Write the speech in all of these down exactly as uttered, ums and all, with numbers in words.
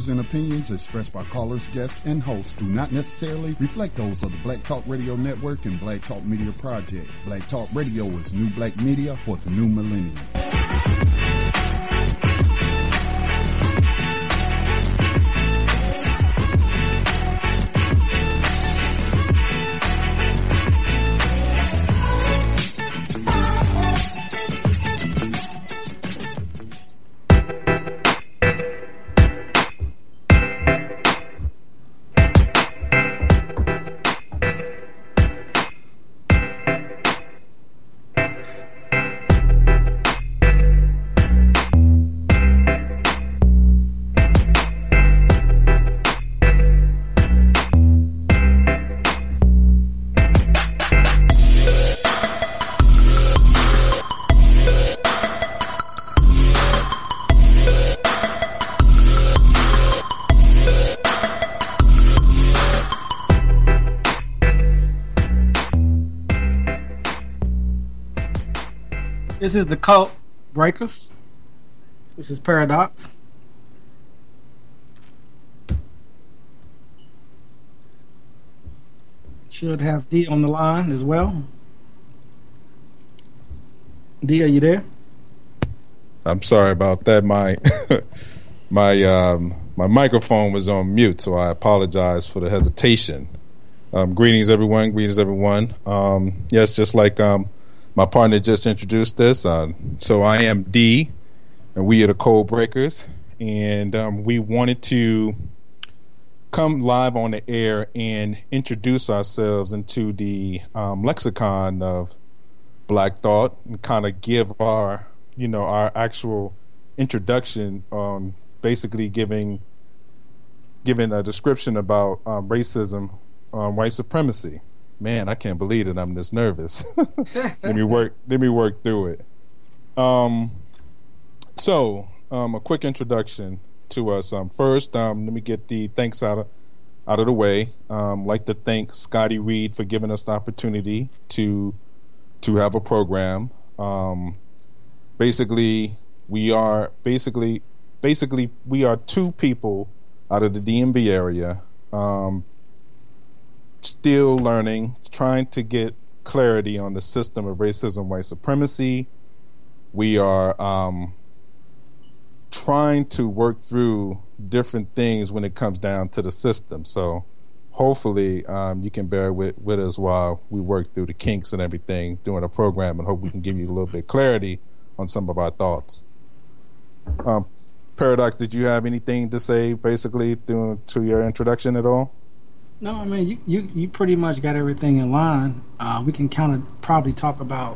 views and opinions expressed by callers, guests, and hosts do not necessarily reflect those of the Black Talk Radio Network and Black Talk Media Project. Black Talk Radio is new black media for the new millennium. This is the Cult Breakers. This is Paradox. Should have D on the line as well. D, are you there? I'm sorry about that. My my um, my microphone was on mute, so I apologize for the hesitation. Um, greetings, everyone. Greetings, everyone. Um, yes, just like um, my partner just introduced us. Uh, so I am D, and we are the Code Breakers, and um, we wanted to come live on the air and introduce ourselves into the um, lexicon of Black Thought and kind of give our, you know, our actual introduction on basically giving giving a description about um, racism, um, white supremacy. Man, I can't believe it. I'm this nervous. let me work. Let me work through it. Um, so, um, a quick introduction to us. Um, first, um, let me get the thanks out of out of the way. Um, like to thank Scotty Reed for giving us the opportunity to to have a program. Um, basically, we are basically basically we are two people out of the D M V area. Um, still learning, trying to get clarity on the system of racism, white supremacy. We are um, trying to work through different things when it comes down to the system. So hopefully um, you can bear with, with us while we work through the kinks and everything during the program, and hope we can give you a little bit of clarity on some of our thoughts. Um, Paradox, did you have anything to say basically through, to your introduction at all? No, I mean, you, you, you pretty much got everything in line. Uh, we can kind of probably talk about,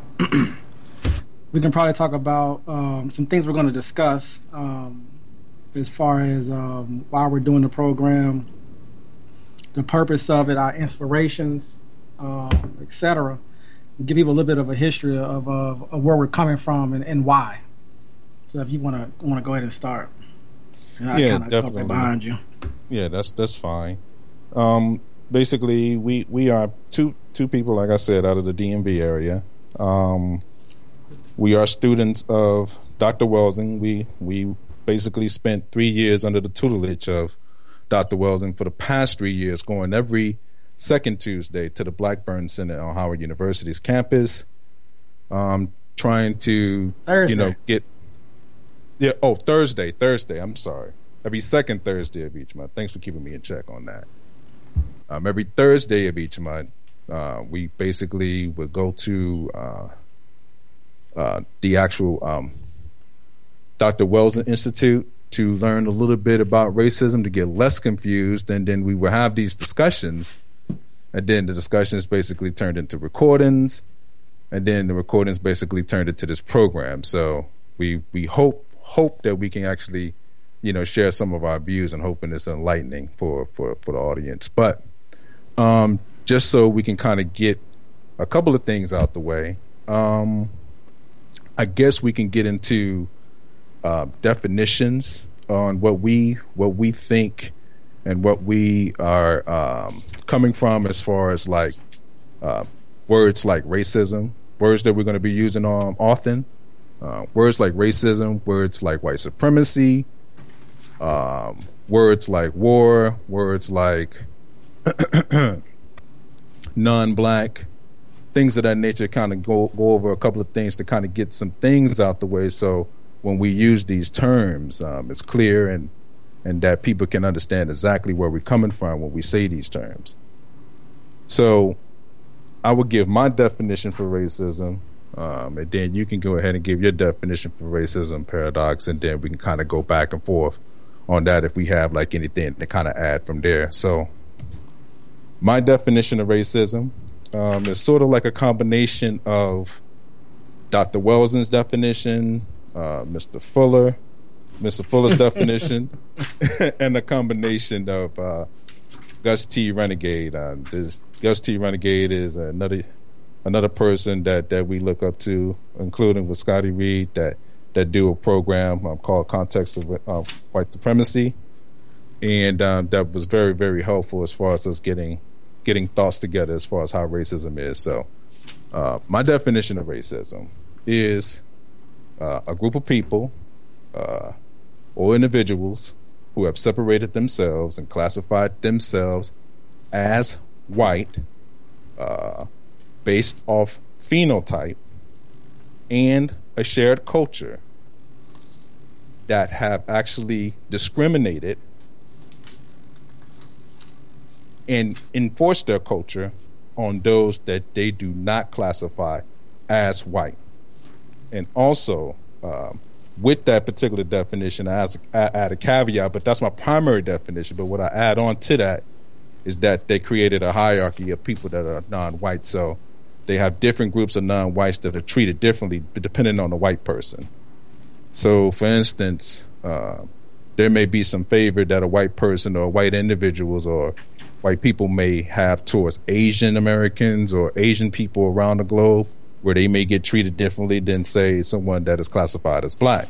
we can probably talk about um, some things we're going to discuss um, as far as um, why we're doing the program, the purpose of it, our inspirations, uh, et cetera. Give people a little bit of a history of, of, of where we're coming from and, and why. So if you want to want to go ahead and start, and I yeah, kind of definitely behind you. Yeah, that's that's fine. Um, basically, we, we are two two people, like I said, out of the D M V area. Um, we are students of Doctor Welsing. We we basically spent three years under the tutelage of Doctor Welsing for the past three years, going every second Tuesday to the Blackburn Center on Howard University's campus, um, trying to Thursday. you know get yeah oh Thursday Thursday I'm sorry every second Thursday of each month. Thanks for keeping me in check on that. Um, every Thursday of each month, uh, we basically would go to uh, uh, the actual um, Doctor Welsing Institute to learn a little bit about racism, to get less confused, and then we would have these discussions, and then the discussions basically turned into recordings, and then the recordings basically turned into this program. So we we hope hope that we can actually, you know, share some of our views, and hoping it's enlightening for, for, for the audience. But um, just so we can kind of get a couple of things out the way, um, I guess we can get into uh, definitions on what we what we think and what we are um, coming from as far as like uh, words like racism, words that we're going to be using um, often, uh, words like racism, words like white supremacy, Um, words like war, words like non-black, things of that nature, kind of go, go over a couple of things to kind of get some things out the way. So when we use these terms, um, it's clear and, and that people can understand exactly where we're coming from when we say these terms. So I would give my definition for racism, um, and then you can go ahead and give your definition for racism, Paradox, and then we can kind of go back and forth on that if we have like anything to kind of add from there. So my definition of racism um, is sort of like a combination of Doctor Welson's definition, uh, Mister Fuller, Mister Fuller's definition, and a combination of uh, Gus T. Renegade. Uh, this Gus T. Renegade is another another person that, that we look up to, including with Scotty Reed, that that do a program um, called Context of uh, White Supremacy, and um, that was very, very helpful as far as us getting getting thoughts together as far as how racism is. So uh, my definition of racism is uh, a group of people uh, or individuals who have separated themselves and classified themselves as white uh, based off phenotype and a shared culture that have actually discriminated and enforced their culture on those that they do not classify as white. And also, um, with that particular definition, I add a caveat, but that's my primary definition. But what I add on to that is that they created a hierarchy of people that are non-white. So they have different groups of non-whites that are treated differently depending on the white person. So, for instance, uh, there may be some favor that a white person or white individuals or white people may have towards Asian Americans or Asian people around the globe, where they may get treated differently than, say, someone that is classified as black.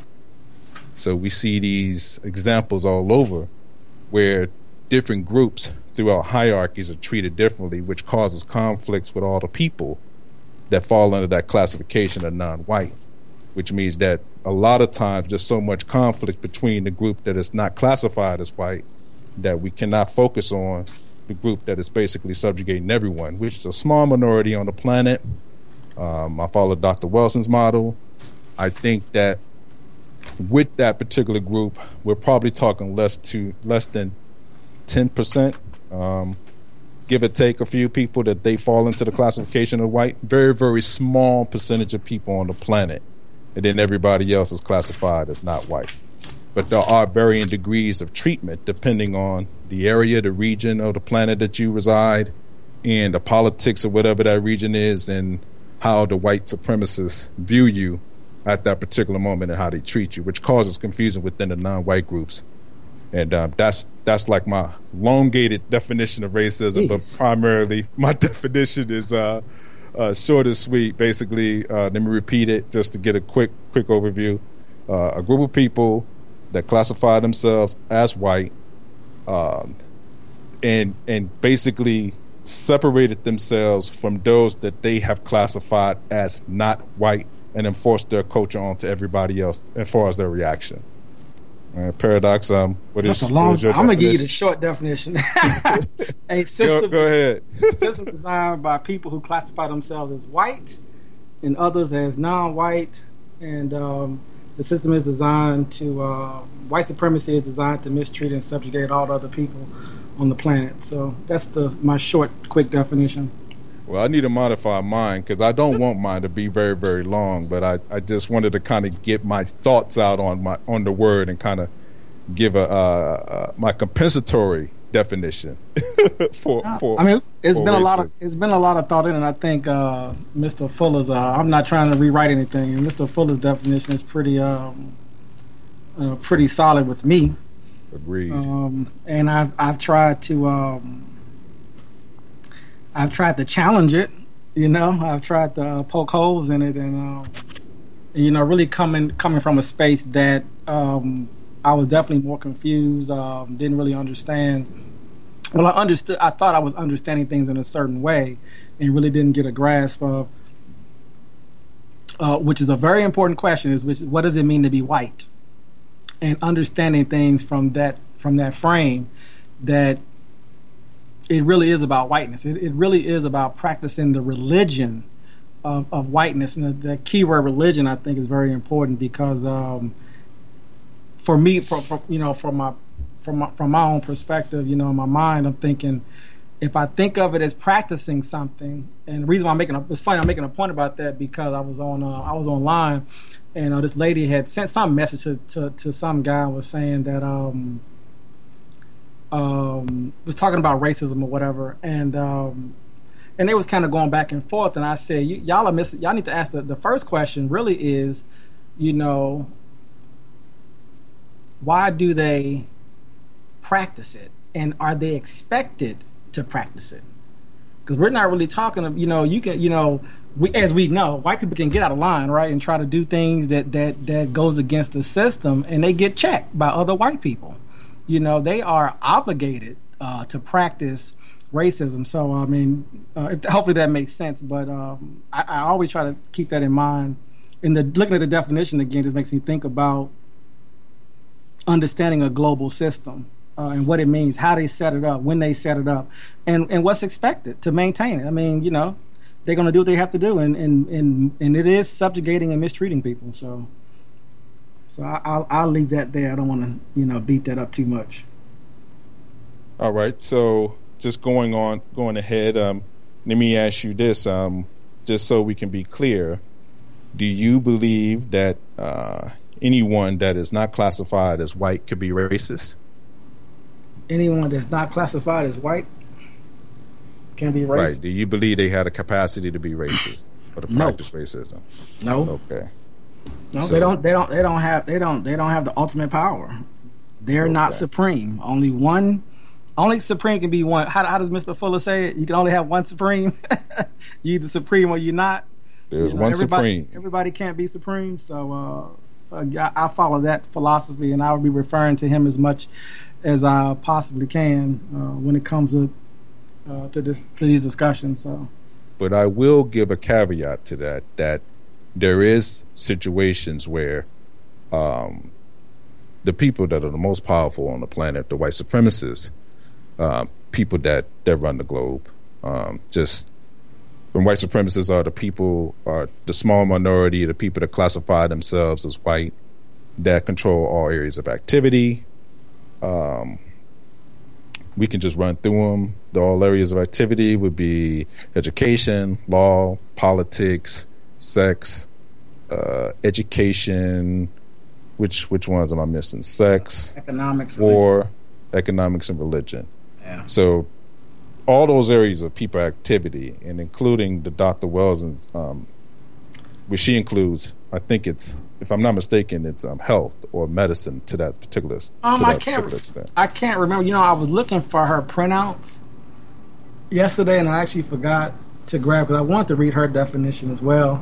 So we see these examples all over where different groups throughout hierarchies are treated differently, which causes conflicts with all the people that fall under that classification of non-white, which means that a lot of times there's so much conflict between the group that is not classified as white that we cannot focus on the group that is basically subjugating everyone, which is a small minority on the planet. Um, I follow Doctor Welson's model. I think that with that particular group, we're probably talking less to less than ten percent, um, give or take a few people that they fall into the classification of white. Very, very small percentage of people on the planet, and then everybody else is classified as not white. But there are varying degrees of treatment depending on the area, the region of the planet that you reside, and the politics of whatever that region is, and how the white supremacists view you at that particular moment and how they treat you, which causes confusion within the non-white groups. And um, that's that's like my elongated definition of racism, Jeez. But primarily my definition is uh, uh, short and sweet. Basically, uh, let me repeat it just to get a quick quick overview. Uh, a group of people that classify themselves as white um, and and basically separated themselves from those that they have classified as not white and enforced their culture onto everybody else as far as their reaction. Uh, Paradox, um, what is, That's a long, what is your I'm going to give you definition? the short definition. A system, go, go ahead. system designed by people who classify themselves as white and others as non-white. And um, the system is designed to, uh, white supremacy is designed to mistreat and subjugate all other people on the planet. So that's the my short, quick definition. Well, I need to modify mine because I don't want mine to be very, very long. But I, I just wanted to kind of get my thoughts out on my on the word and kind of give a uh, uh, my compensatory definition for for. I mean, it's for been racism. a lot of it's been a lot of thought in, and I think uh, Mister Fuller's. Uh, I'm not trying to rewrite anything, and Mister Fuller's definition is pretty um, uh, pretty solid with me. Agreed. Um, and I've I've tried to um, I've tried to challenge it. You know, I've tried to uh, poke holes in it, and um, you know, really coming coming from a space that um, I was definitely more confused. Um, didn't really understand. Well, I understood. I thought I was understanding things in a certain way, and really didn't get a grasp of. Uh, which is a very important question. Is which? What does it mean to be white? And understanding things from that from that frame that it really is about whiteness. It, it really is about practicing the religion of, of whiteness. And the, the key word religion, I think, is very important because um, for me, for, for, you know, from my, from my, from my own perspective, you know, in my mind, I'm thinking, if I think of it as practicing something, and the reason why I'm making a, it's funny, I'm making a point about that because I was on, uh, I was online, and uh, this lady had sent some message to, to, to some guy was saying that, um, um, was talking about racism or whatever, and um, and they was kind of going back and forth, and I said, y- y'all are missing. Y'all need to ask the, the first question. Really is, you know, why do they practice it, and are they expected to practice it? Because we're not really talking. You know, you can, you know, we as we know, white people can get out of line, right, and try to do things that that that goes against the system, and they get checked by other white people. You know, they are obligated uh, to practice racism. So, I mean, uh, if, hopefully that makes sense. But um, I, I always try to keep that in mind. And the, looking at the definition again just makes me think about understanding a global system uh, and what it means, how they set it up, when they set it up, and, and what's expected to maintain it. I mean, you know, they're going to do what they have to do, and, and, and, and it is subjugating and mistreating people. So. So I, I'll, I'll leave that there. I don't want to, you know, beat that up too much. All right. So just going on, going ahead. Um, let me ask you this, um, just so we can be clear. Do you believe that uh, anyone that is not classified as white could be racist? Anyone that's not classified as white can be racist. Right. Do you believe they had a capacity to be racist or to practice no. racism? No. Okay. No, so, they don't. They don't. They don't have. They don't. They don't have the ultimate power. They're okay. not supreme. Only one. Only supreme can be one. How, how does Mister Fuller say it? You can only have one supreme. You either supreme or you're not. There's you know, one everybody, supreme. Everybody can't be supreme. So uh, I, I follow that philosophy, and I will be referring to him as much as I possibly can uh, when it comes to uh, to this to these discussions. So, but I will give a caveat to that. That. There is situations where um, the people that are the most powerful on the planet, the white supremacists, uh, people that, that run the globe, um, just when white supremacists are the people, are the small minority, the people that classify themselves as white, that control all areas of activity. Um, we can just run through them. The all areas of activity would be education, law, politics, sex, uh, education. Which which ones am I missing? Sex, economics, war, religion. economics, and religion. Yeah. So all those areas of people activity, and including the Doctor Welson's, um, which she includes, I think it's, if I'm not mistaken, it's um, health or medicine to that particular. Um, to I that can't. particular extent. I can't remember. You know, I was looking for her printouts yesterday, and I actually forgot to grab it. I wanted to read her definition as well.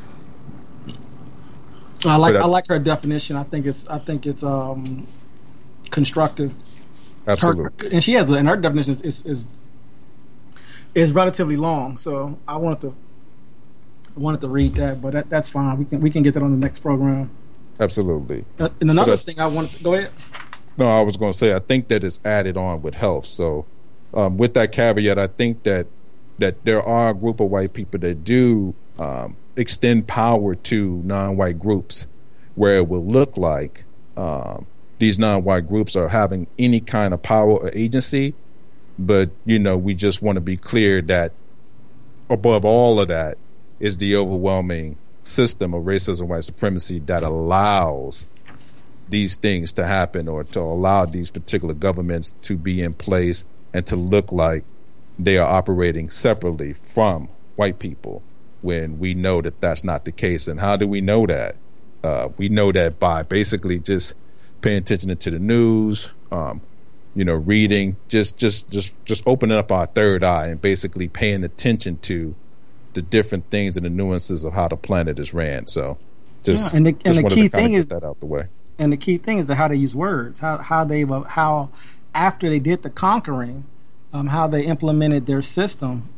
I like I, I like her definition. I think it's I think it's um, constructive. Absolutely. Her, and she has the and her definition is, is is is relatively long. So I wanted to I wanted to read that, but that, that's fine. We can we can get that on the next program. Absolutely. Uh, and another but, thing I wanted to go ahead. No, I was going to say I think that it's added on with health. So um, with that caveat, I think that that there are a group of white people that do um, extend power to non-white groups, where it will look like um, these non-white groups are having any kind of power or agency. But, you know, we just want to be clear that above all of that is the overwhelming system of racism, white supremacy that allows these things to happen, or to allow these particular governments to be in place and to look like they are operating separately from white people, when we know that that's not the case. And how do we know that? Uh, we know that by basically just paying attention to the news, um, you know, reading, just just just just opening up our third eye and basically paying attention to the different things and the nuances of how the planet is ran. So just, yeah, and the, and just the wanted key to kind thing of is get that out the way. And the key thing is that how they use words, how how they how after they did the conquering, um, how they implemented their system,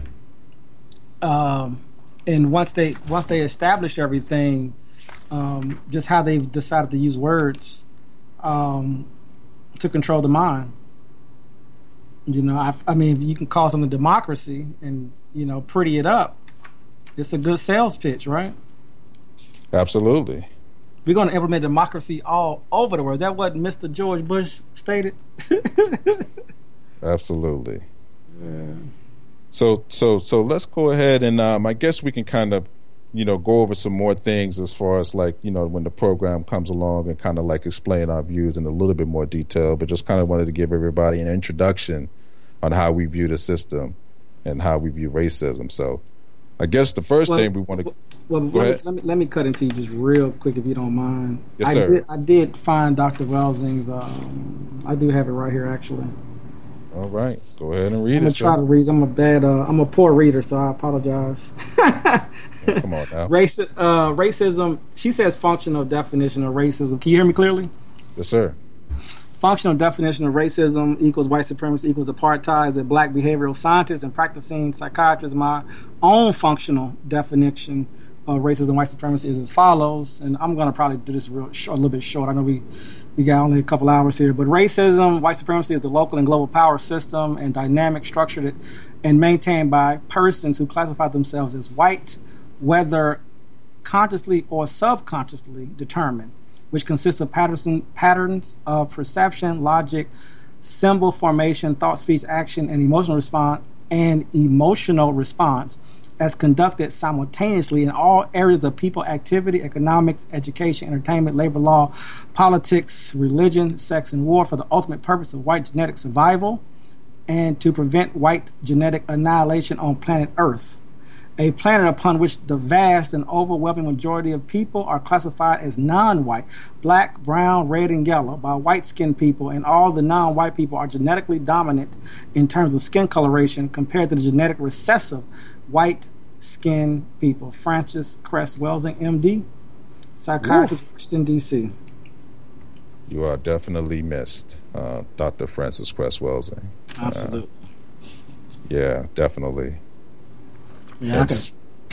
um, and once they once they established everything, um, just how they've decided to use words, um, to control the mind. You know, I, I mean, you can call something democracy and, you know, pretty it up. It's a good sales pitch, right? Absolutely. We're going to implement democracy all over the world. That what Mister George Bush stated. Absolutely. Yeah. So, so, so let's go ahead and um, I guess we can kind of, you know, go over some more things as far as like, you know, when the program comes along and kind of like explain our views in a little bit more detail, but just kind of wanted to give everybody an introduction on how we view the system and how we view racism. So I guess the first well, thing we want to well, go let, ahead. Me, let me let me cut into you just real quick if you don't mind. Yes, I sir. Did, I did find Doctor Welsing's. Um, I do have it right here, actually. All right, go ahead and read I'm it. gonna try to read. I'm a bad. Uh, I'm a poor reader, so I apologize. Come on now. Race, uh, racism. She says functional definition of racism. Can you hear me clearly? Yes, sir. Functional definition of racism equals white supremacy equals apartheid. As a black behavioral scientist and practicing psychiatrist, my own functional definition of racism and white supremacy is as follows. And I'm going to probably do this real short, a little bit short. I know we, we got only a couple hours here. But racism, white supremacy is the local and global power system and dynamic structured and maintained by persons who classify themselves as white, whether consciously or subconsciously determined, which consists of patterns, patterns of perception, logic, symbol formation, thought, speech, action, and emotional response, and emotional response, as conducted simultaneously in all areas of people activity, economics, education, entertainment, labor law, politics, religion, sex, and war, for the ultimate purpose of white genetic survival and to prevent white genetic annihilation on planet Earth, a planet upon which the vast and overwhelming majority of people are classified as non-white, black, brown, red, and yellow by white-skinned people, and all the non-white people are genetically dominant in terms of skin coloration compared to the genetic recessive white-skinned people. Frances Cress Welsing, M D, psychiatrist, Washington, D C You are definitely missed, uh, Doctor Frances Cress Welsing. Absolutely. Uh, yeah, definitely. Yeah, That's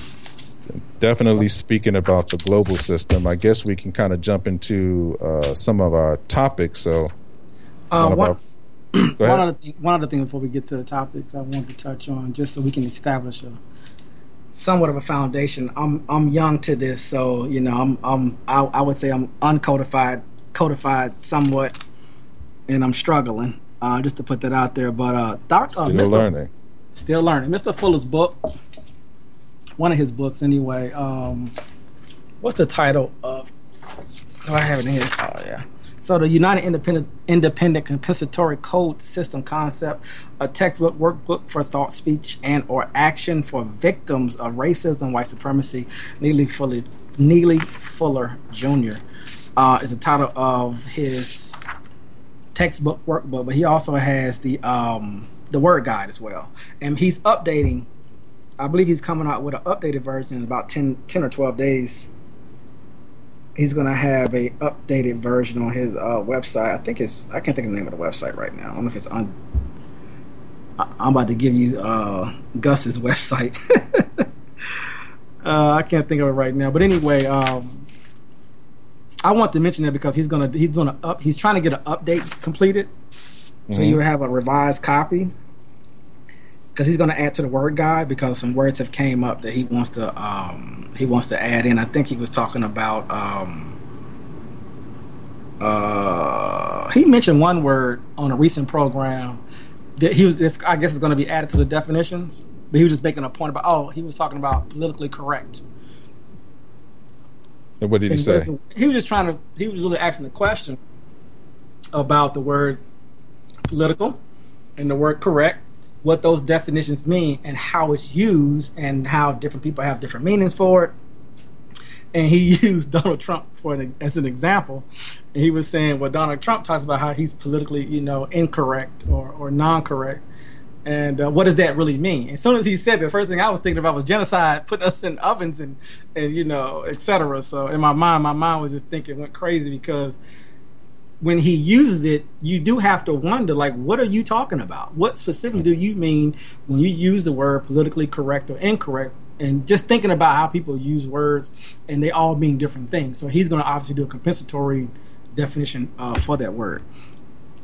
definitely speaking about the global system. I guess we can kind of jump into uh, some of our topics. So, uh, one, one, of our, go one ahead. other thing, one other thing before we get to the topics, I wanted to touch on just so we can establish a somewhat of a foundation. I'm I'm young to this, so you know I'm I'm I, I would say I'm uncodified, codified somewhat, and I'm struggling. Uh, just to put that out there, but uh, Doctor Still uh, Mister learning. Still learning. Mister Fuller's book. One of his books, anyway. Um, what's the title of? Oh, I have it in here. Oh, yeah. So, the United Independent Independent Compensatory Code System Concept, a textbook workbook for thought, speech, and or action for victims of racism, white supremacy. Neely Fuller, Neely Fuller Junior Uh, is the title of his textbook workbook, but he also has the um, the word guide as well, and he's updating. I believe he's coming out with an updated version in about ten, ten or twelve days. He's going to have a updated version on his uh, website. I think it's, I can't think of the name of the website right now. I don't know if it's on, I'm about to give you uh, Gus's website. uh, I can't think of it right now. But anyway, um, I want to mention that because he's going to, he's going to up, he's trying to get an update completed. Mm-hmm. So you'll have a revised copy. Because he's going to add to the word guide because some words have came up that he wants to um, he wants to add in. I think he was talking about um, uh, he mentioned one word on a recent program that he was. This, I guess is going to be added to the definitions. But he was just making a point about oh he was talking about politically correct. And what did he and say? The, he was just trying to. He was really asking the question about the word political and the word correct. What those definitions mean and how it's used and how different people have different meanings for it. And he used Donald Trump for an, as an example. And he was saying, well, Donald Trump talks about how he's politically, you know, incorrect or, or non-correct. And uh, what does that really mean? As soon as he said that, the first thing I was thinking about was genocide, putting us in ovens and, and you know, et cetera. So in my mind, my mind was just thinking, went crazy because when he uses it, you do have to wonder, like, what are you talking about? What specifically do you mean when you use the word politically correct or incorrect? And just thinking about how people use words, and they all mean different things. So he's going to obviously do a compensatory definition uh, for that word.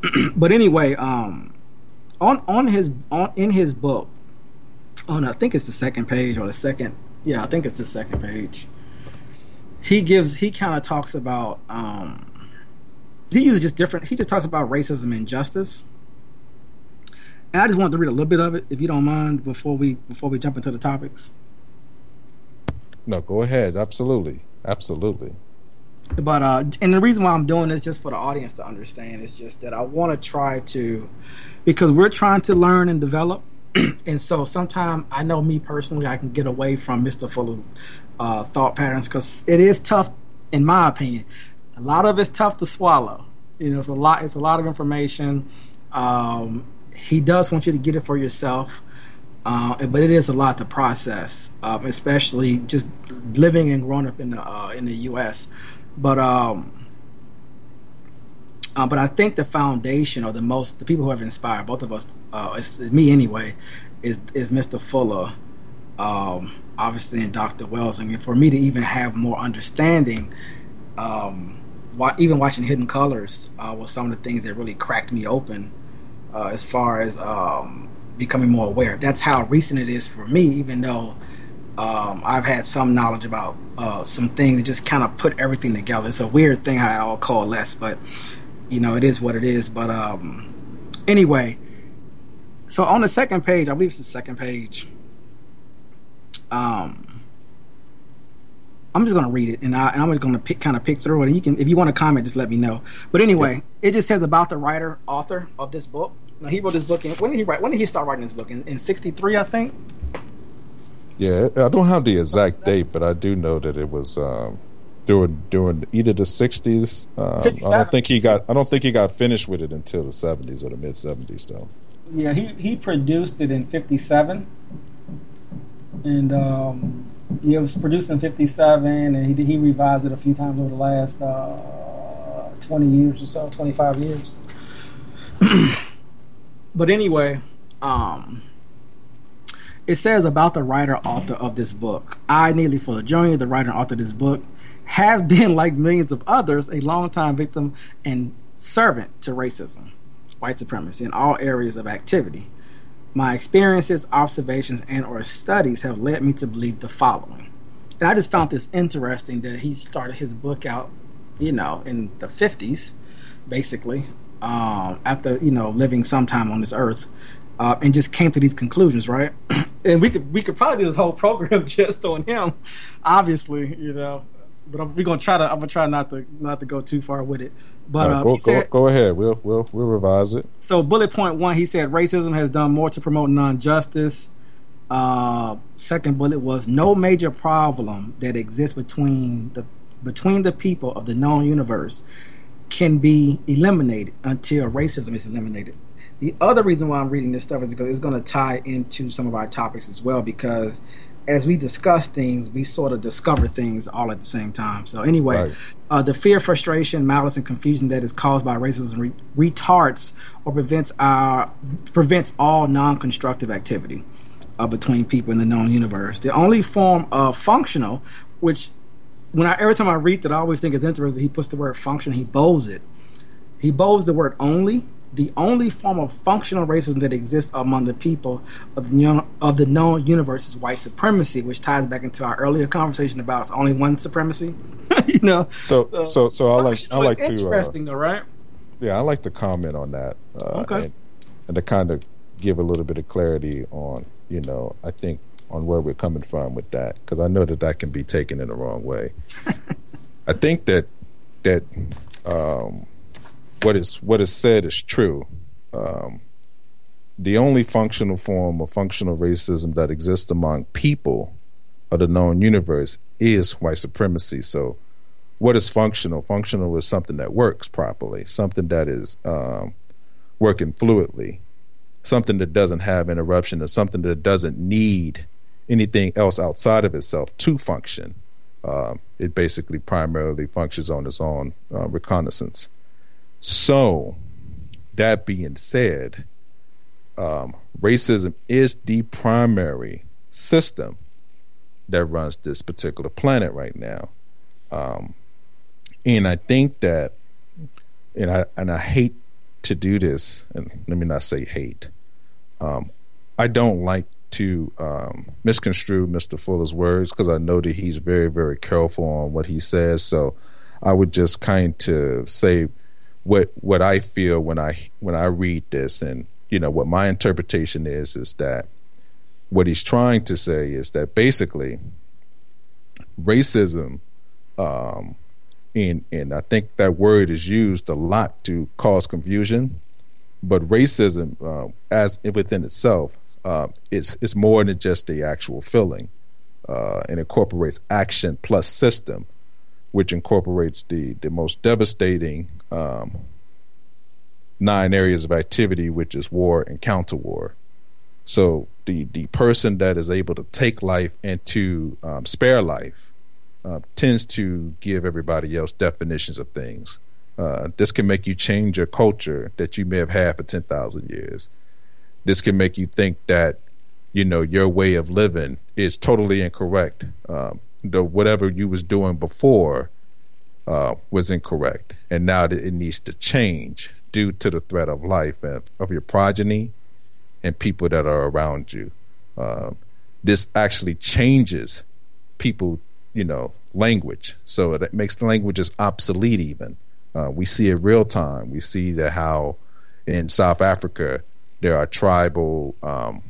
but anyway, um, on on his on in his book, on I think it's the second page or the second, yeah, I think it's the second page. He gives he kind of talks about um, he uses just different. He just talks about racism and justice. And I just wanted to read a little bit of it, if you don't mind, before we before we jump into the topics. No, go ahead. Absolutely, absolutely. But uh, and the reason why I'm doing this, just for the audience to understand, is just that I want to try to, because we're trying to learn and develop, and so sometimes I know me personally, I can get away from Mister Fuller's uh, thought patterns because it is tough, in my opinion. A lot of it's tough to swallow. You know, it's a lot. It's a lot of information. Um, He does want you to get it for yourself, uh, but it is a lot to process, um, especially just living and growing up in the uh, in the U S But um, uh, but I think the foundation, or the most, the people who have inspired both of us, uh, it's, me anyway, is is Mister Fuller, um, obviously, and Doctor Wells. I mean, for me to even have more understanding, um, why, even watching Hidden Colors uh, was some of the things that really cracked me open. Uh, as far as um, becoming more aware. That's how recent it is for me, even though um, I've had some knowledge about uh, some things that just kind of put everything together. It's a weird thing how it all coalesce, but, you know, it is what it is. But um, anyway, so on the second page, I believe it's the second page, um, I'm just going to read it, and, I, and I'm just going to pick, kind of pick through it. And you can, if you want to comment, just let me know. But anyway, it just says about the writer, author of this book. Now, he wrote this book in, when did he write? When did he start writing this book? In, in sixty-three, I think. Yeah, I don't have the exact date, but I do know that it was um, during during either the sixties. Um, I don't think he got. I don't think he got finished with it until the seventies or the mid seventies, though. Yeah, he he produced it in fifty-seven, and. Um, Yeah, it was produced in fifty-seven, and he he revised it a few times over the last uh, twenty years or so, twenty-five years. But anyway, um, it says about the writer, author of this book. I, Neely Fuller Junior, the writer and author of this book, have been, like millions of others, a longtime victim and servant to racism, white supremacy, in all areas of activity. My experiences, observations, and or studies have led me to believe the following. And I just found this interesting that he started his book out, you know, in the fifties, basically, um, after, you know, living some time on this earth, uh, and just came to these conclusions, right? And we could we could probably do this whole program just on him, obviously, you know. But I'm, we're gonna try to. I'm gonna try not to not to go too far with it. But right, uh, go, he said, go, go ahead. We'll we'll we'll revise it. So bullet point one, he said racism has done more to promote non-justice. Uh, second bullet was no major problem that exists between the between the people of the known universe can be eliminated until racism is eliminated. The other reason why I'm reading this stuff is because it's going to tie into some of our topics as well, because as we discuss things, we sort of discover things all at the same time. So anyway, right. uh, the fear, frustration, malice, and confusion that is caused by racism re- retards or prevents our prevents all non-constructive activity uh, between people in the known universe. The only form of functional, which when I every time I read that, I always think it's interesting. He puts the word function, he bolds it. He bolds the word only. The only form of functional racism that exists among the people of the, of the known universe is white supremacy, which ties back into our earlier conversation about it's only one supremacy. you know. So, so, so, so I like, I like to. Interesting, uh, though, right? Yeah, I like to comment on that. Uh, okay. And, and to kind of give a little bit of clarity on, you know, I think on where we're coming from with that, because I know that that can be taken in the wrong way. I think that that. Um, What is what is said is true. Um, the only functional form of functional racism that exists among people of the known universe is white supremacy. So what is functional? Functional is something that works properly, something that is um, working fluidly, something that doesn't have interruption, or something that doesn't need anything else outside of itself to function. Uh, it basically primarily functions on its own uh, reconnaissance. So, that being said, um, racism is the primary system that runs this particular planet right now, um, and I think that, and I and I hate to do this, and let me not say hate. Um, I don't like to um, misconstrue Mister Fuller's words because I know that he's very, very careful on what he says. So I would just kind of say what what I feel when I when I read this, and you know what my interpretation is is that what he's trying to say is that basically racism, um, and and I think that word is used a lot to cause confusion, but racism, uh, as within itself, uh, it's it's more than just the actual feeling, uh, and incorporates action plus system, which incorporates the the most devastating um, nine areas of activity, which is war and counter war. So the the person that is able to take life and to um, spare life uh, tends to give everybody else definitions of things. Uh, this can make you change your culture that you may have had for ten thousand years. This can make you think that, you know, your way of living is totally incorrect. Um, the whatever you was doing before uh, was incorrect, and now that it needs to change due to the threat of life and of your progeny and people that are around you. Uh, this actually changes people, you know, language. So it makes the languages obsolete even. Uh, we see it real time. We see that how in South Africa there are tribal um,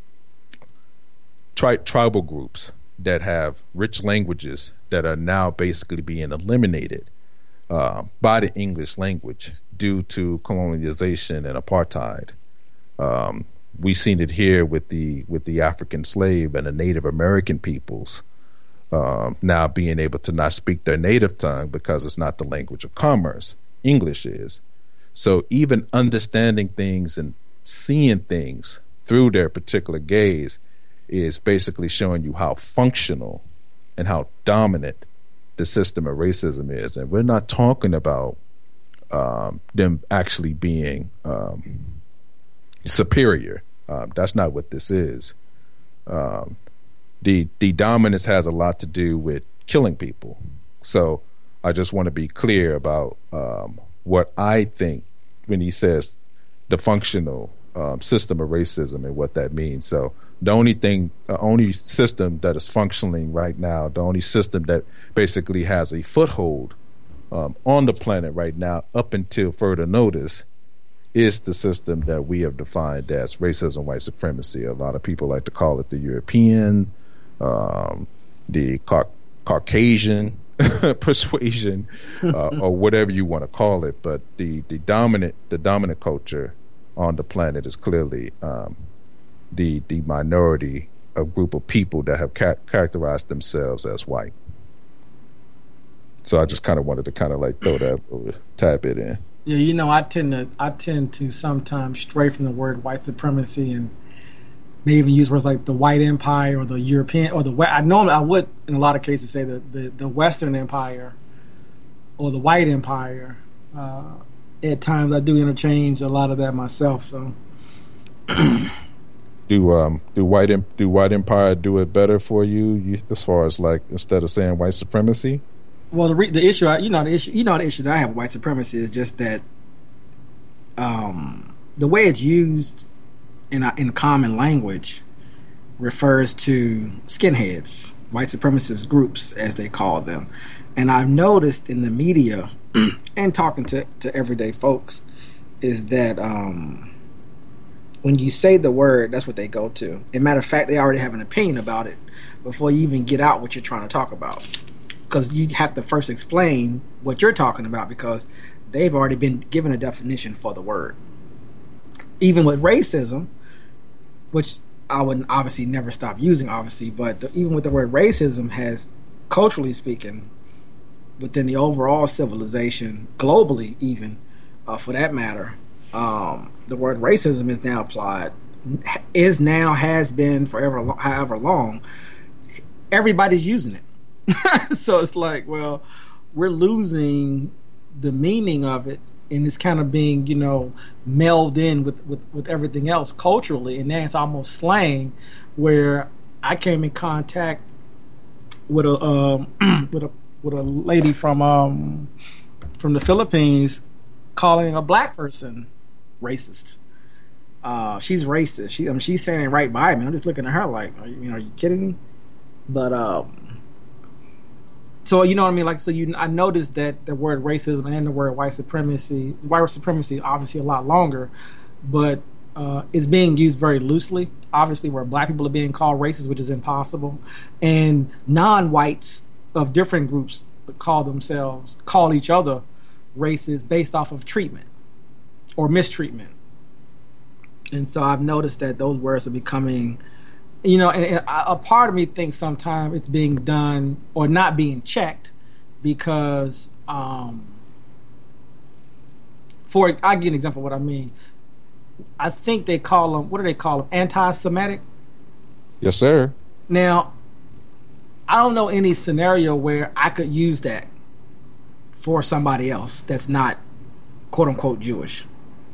tri- tribal groups that have rich languages that are now basically being eliminated uh, by the English language due to colonization and apartheid. Um, we've seen it here with the with the African slave and the Native American peoples um, now being able to not speak their native tongue because it's not the language of commerce. English is. So even understanding things and seeing things through their particular gaze is basically showing you how functional and how dominant the system of racism is. And we're not talking about um, them actually being um, superior. Um, that's not what this is. Um, the the dominance has a lot to do with killing people. So I just want to be clear about um, what I think when he says the functional um, system of racism and what that means. So the only thing, the only system that is functioning right now, the only system that basically has a foothold um, on the planet right now, up until further notice, is the system that we have defined as racism, white supremacy. A lot of people like to call it the European, um, the Ca- Caucasian persuasion, uh, or whatever you want to call it. But the, the dominant the dominant culture on the planet is clearly um, the the minority, a group of people that have ca- characterized themselves as white. So I just kind of wanted to kind of like throw that over, tap it in. Yeah, you know, I tend to I tend to sometimes stray from the word white supremacy and may even use words like the white empire or the European or the I normally I would in a lot of cases say the the, the Western Empire or the white empire. Uh, at times I do interchange a lot of that myself. So do um do white do white empire do it better for you, you as far as like instead of saying white supremacy? Well, the, re- the issue, you know, the issue, you know, the issue that I have with white supremacy is just that um, the way it's used in a, in common language refers to skinheads, white supremacist groups, as they call them. And I've noticed in the media and talking to, to everyday folks is that um, when you say the word, that's what they go to. As a matter of fact, they already have an opinion about it before you even get out what you're trying to talk about. Because you have to first explain what you're talking about because they've already been given a definition for the word. Even with racism, which I would obviously never stop using, obviously, but the, even with the word racism has, culturally speaking, within the overall civilization, globally even, uh, for that matter, um, the word racism is now applied, is now, has been forever, however long. Everybody's using it. So it's like, well, we're losing the meaning of it, and it's kind of being, you know, melded in with, with, with everything else culturally, and then it's almost slang. Where I came in contact with a um, with a with a lady from um, from the Philippines calling a black person racist. Uh, she's racist. She, I mean, she's saying it right by me. I'm just looking at her like, are you, you know, are you kidding me? But um, so you know what I mean. Like, so you, I noticed that the word racism and the word white supremacy, white supremacy, obviously a lot longer, but uh, it's being used very loosely. Obviously, where black people are being called racist, which is impossible, and non-whites of different groups call themselves, call each other racist based off of treatment or mistreatment. And so I've noticed that those words are becoming, you know, and, and a part of me thinks sometimes it's being done or not being checked because, um, for, I'll give you an example of what I mean. I think they call them, what do they call them? Anti-Semitic? Yes, sir. Now, I don't know any scenario where I could use that for somebody else that's not quote unquote Jewish.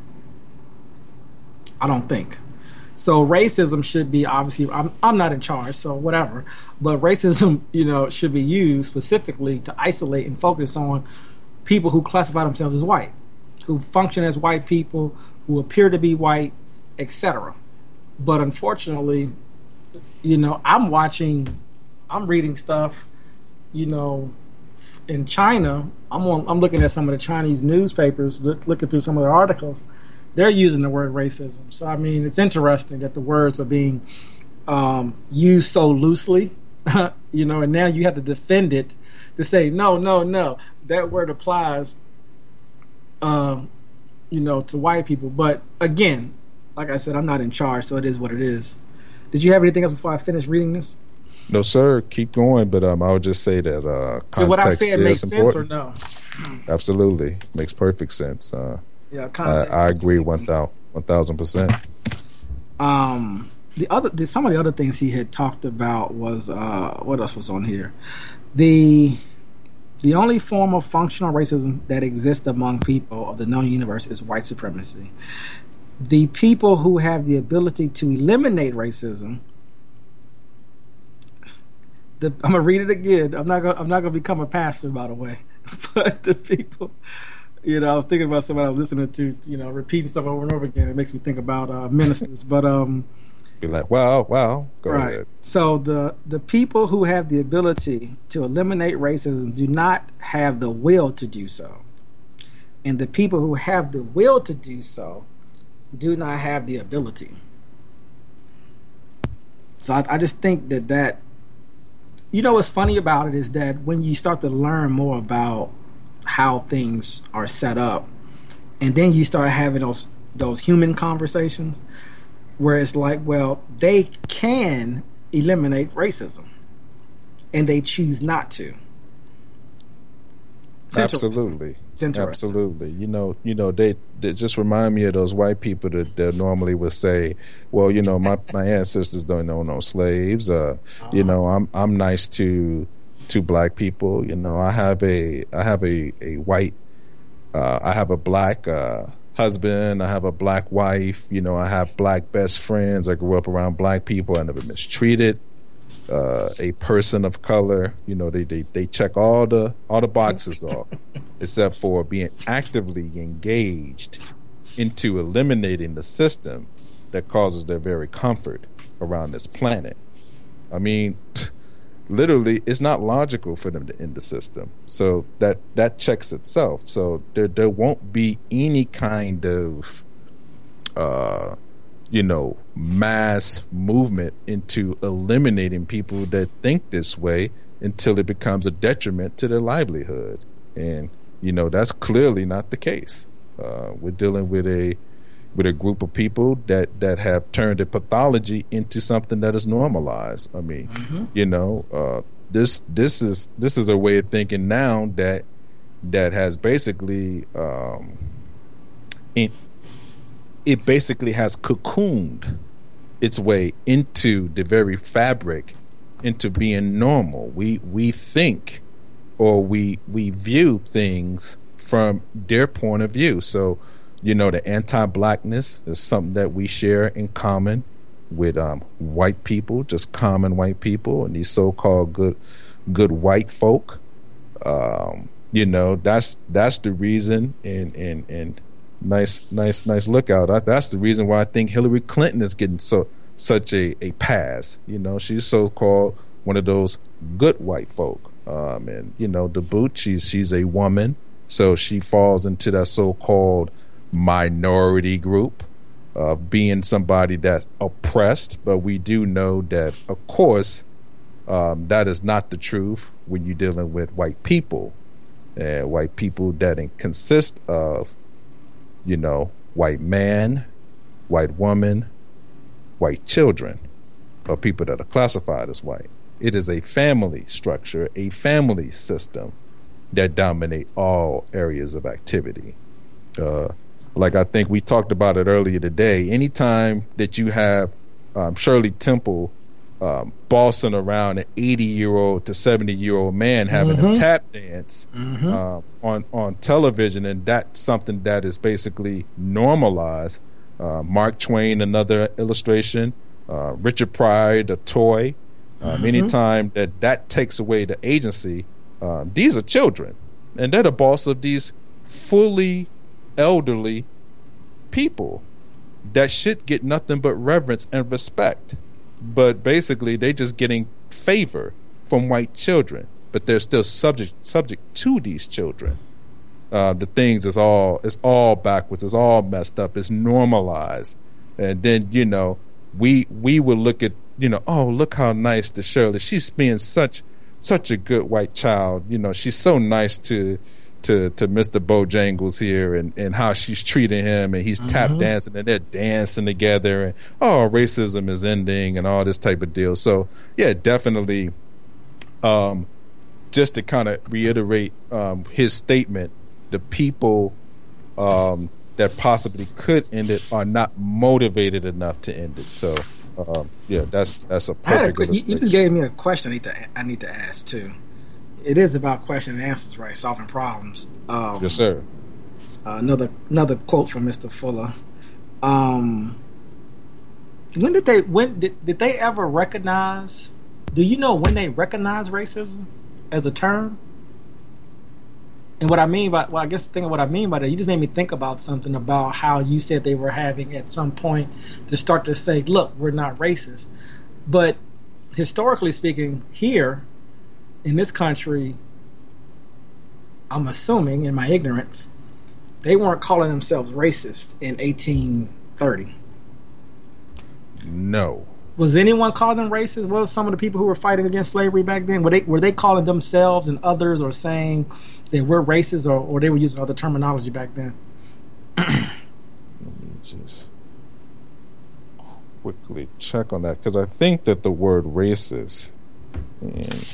I don't think. So racism should be obviously, I'm, I'm not in charge, so whatever. But racism, you know, should be used specifically to isolate and focus on people who classify themselves as white, who function as white people, who appear to be white, et cetera. But unfortunately, you know, I'm watching, I'm reading stuff, you know, in China. I'm on, I'm looking at some of the Chinese newspapers, look, looking through some of their articles. They're using the word racism. So, I mean, it's interesting that the words are being um, used so loosely, you know, and now you have to defend it to say, no, no, no, that word applies, um, you know, to white people. But again, like I said, I'm not in charge, so it is what it is. Did you have anything else before I finish reading this? No, sir. Keep going, but um, I would just say that uh, context Did what I said is make sense important. or no? Absolutely, makes perfect sense. Uh, Yeah, I, I agree one thousand one thousand percent. Um, the other, the, some of the other things he had talked about was uh, what else was on here? The the only form of functional racism that exists among people of the known universe is white supremacy. The people who have the ability to eliminate racism. The, I'm gonna read it again. I'm not gonna. I'm not gonna become a pastor, by the way. But the people. You know, I was thinking about somebody I was listening to, you know, repeating stuff over and over again. It makes me think about uh, ministers. But um, be like, wow, wow, go right. ahead. So the the people who have the ability to eliminate racism do not have the will to do so, and the people who have the will to do so do not have the ability. So I, I just think that that, you know, what's funny about it is that when you start to learn more about how things are set up, and then you start having those those human conversations where it's like, well, they can eliminate racism and they choose not to. It's Absolutely. It's Absolutely. You know, you know, they, they just remind me of those white people that, that normally would say, well, you know, my, my ancestors don't own no slaves. Uh, uh-huh. You know, I'm I'm nice to to black people. You know, I have a I have a a white uh, I have a black uh, husband. I have a black wife. You know, I have black best friends. I grew up around black people. I never mistreated uh, a person of color. You know, they they they check all the all the boxes off, except for being actively engaged into eliminating the system that causes their very comfort around this planet. I mean. Literally, it's not logical for them to end the system. So that that checks itself. So there there won't be any kind of, uh, you know, mass movement into eliminating people that think this way until it becomes a detriment to their livelihood. And, you know, that's clearly not the case. Uh, we're dealing with a with a group of people that, that have turned a pathology into something that is normalized. I mean, mm-hmm. you know, uh, this this is this is a way of thinking now that that has basically um, it, it basically has cocooned its way into the very fabric, into being normal. We we think or we we view things from their point of view. So, you know, the anti-blackness is something that we share in common with um, white people, just common white people, and these so-called good, good white folk. Um, you know, that's that's the reason, and and and nice, nice, nice lookout. I, that's the reason why I think Hillary Clinton is getting so such a, a pass. You know, she's so called one of those good white folk. Um, and you know, to boot, she's she's a woman, so she falls into that so called minority group of uh, being somebody that's oppressed. But we do know that, of course, um, that is not the truth when you're dealing with white people. And white people that consist of, you know, white man, white woman, white children, or people that are classified as white. It is a family structure, a family system that dominate all areas of activity. Uh, like I think we talked about it earlier today. Anytime that you have um, Shirley Temple Um, bossing around an eighty-year-old to seventy-year-old man having mm-hmm. a tap dance mm-hmm. uh, on on television, and that's something that is basically normalized. Uh, Mark Twain, another illustration. Uh, Richard Pryor, the toy. Um, mm-hmm. Anytime that that takes away the agency, um, these are children, and they're the boss of these fully elderly people that should get nothing but reverence and respect. But basically, they're just getting favor from white children, but they're still subject subject to these children. Uh, the things is all it's all backwards. It's all messed up. It's normalized, and then you know we we will look at you know oh look how nice to Shirley. She's being such such a good white child. You know she's so nice to. To, to Mister Bojangles here and, and how she's treating him, and he's mm-hmm. tap dancing and they're dancing together, and oh, racism is ending and all this type of deal. So yeah, definitely. Um, just to kind of reiterate um, his statement, the people um, that possibly could end it are not motivated enough to end it. So um, yeah, that's that's a perfect. I had a, you, you just gave me a question I need to I need to ask too. It is about question and answers, right? Solving problems. Um, yes, sir. Uh, another another quote from Mister Fuller. Um, when did they when did, did they ever recognize? Do you know when they recognize racism as a term? And what I mean by well, I guess the thing of what I mean by that, you just made me think about something about how you said they were having at some point to start to say, "Look, we're not racist," but historically speaking, here. In this country, I'm assuming, in my ignorance, they weren't calling themselves racist in eighteen thirty. No. Was anyone calling them racist? What were some of the people who were fighting against slavery back then? Were they were they calling themselves and others, or saying that we're racist, or, or they were using other terminology back then? Let me just quickly check on that, because I think that the word racist, and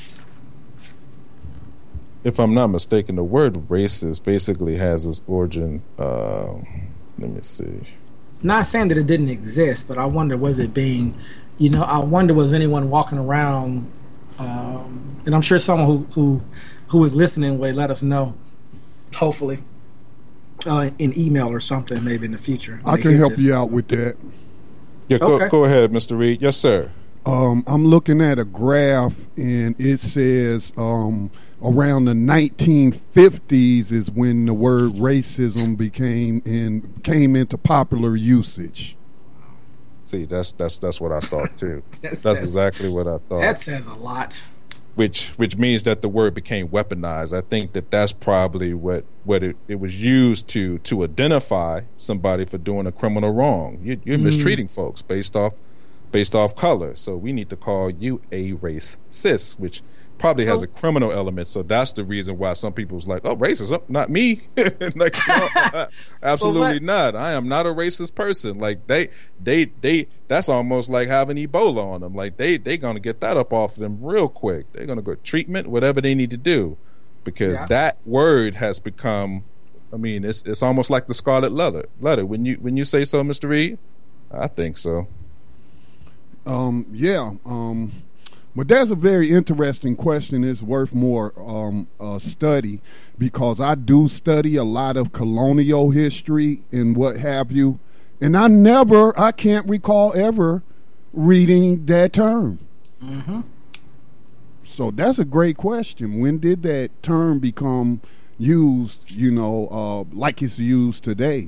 if I'm not mistaken, the word racist basically has its origin. Uh, let me see. Not saying that it didn't exist, but I wonder, was it being, you know, I wonder, was anyone walking around, um, and I'm sure someone who, who, who was listening would let us know, hopefully, uh, in email or something, maybe in the future. I can help you out with that. Yeah, go, okay. go ahead, Mister Reed. Yes, sir. Um, I'm looking at a graph, and it says um, around the nineteen fifties is when the word racism became in came into popular usage. See, that's that's that's what I thought too. that that's says, exactly what I thought. That says a lot. Which which means that the word became weaponized. I think that that's probably what what it, it was used to to identify somebody for doing a criminal wrong. You, you're mm. mistreating folks based off. based off color, so we need to call you a racist, which probably so, has a criminal element. So that's the reason why some people's like, "Oh, racist? Oh, not me." Like, no, absolutely not. I am not a racist person. Like they, they, they. That's almost like having Ebola on them. Like they, they gonna get that up off of them real quick. They're gonna go treatment, whatever they need to do, because yeah. that word has become. I mean, it's it's almost like the scarlet letter. Letter. When you when you say so, Mister Reed, I think so. Um, yeah, um, but that's a very interesting question. It's worth more um, uh, study, because I do study a lot of colonial history and what have you, and I never, I can't recall ever reading that term. Mm-hmm. So that's a great question. When did that term become used, you know, uh, like it's used today?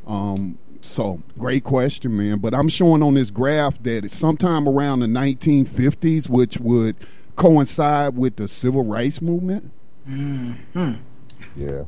Um, so great question, man. But I'm showing on this graph that it's sometime around the nineteen fifties, which would coincide with the civil rights movement. Mm-hmm. Yeah.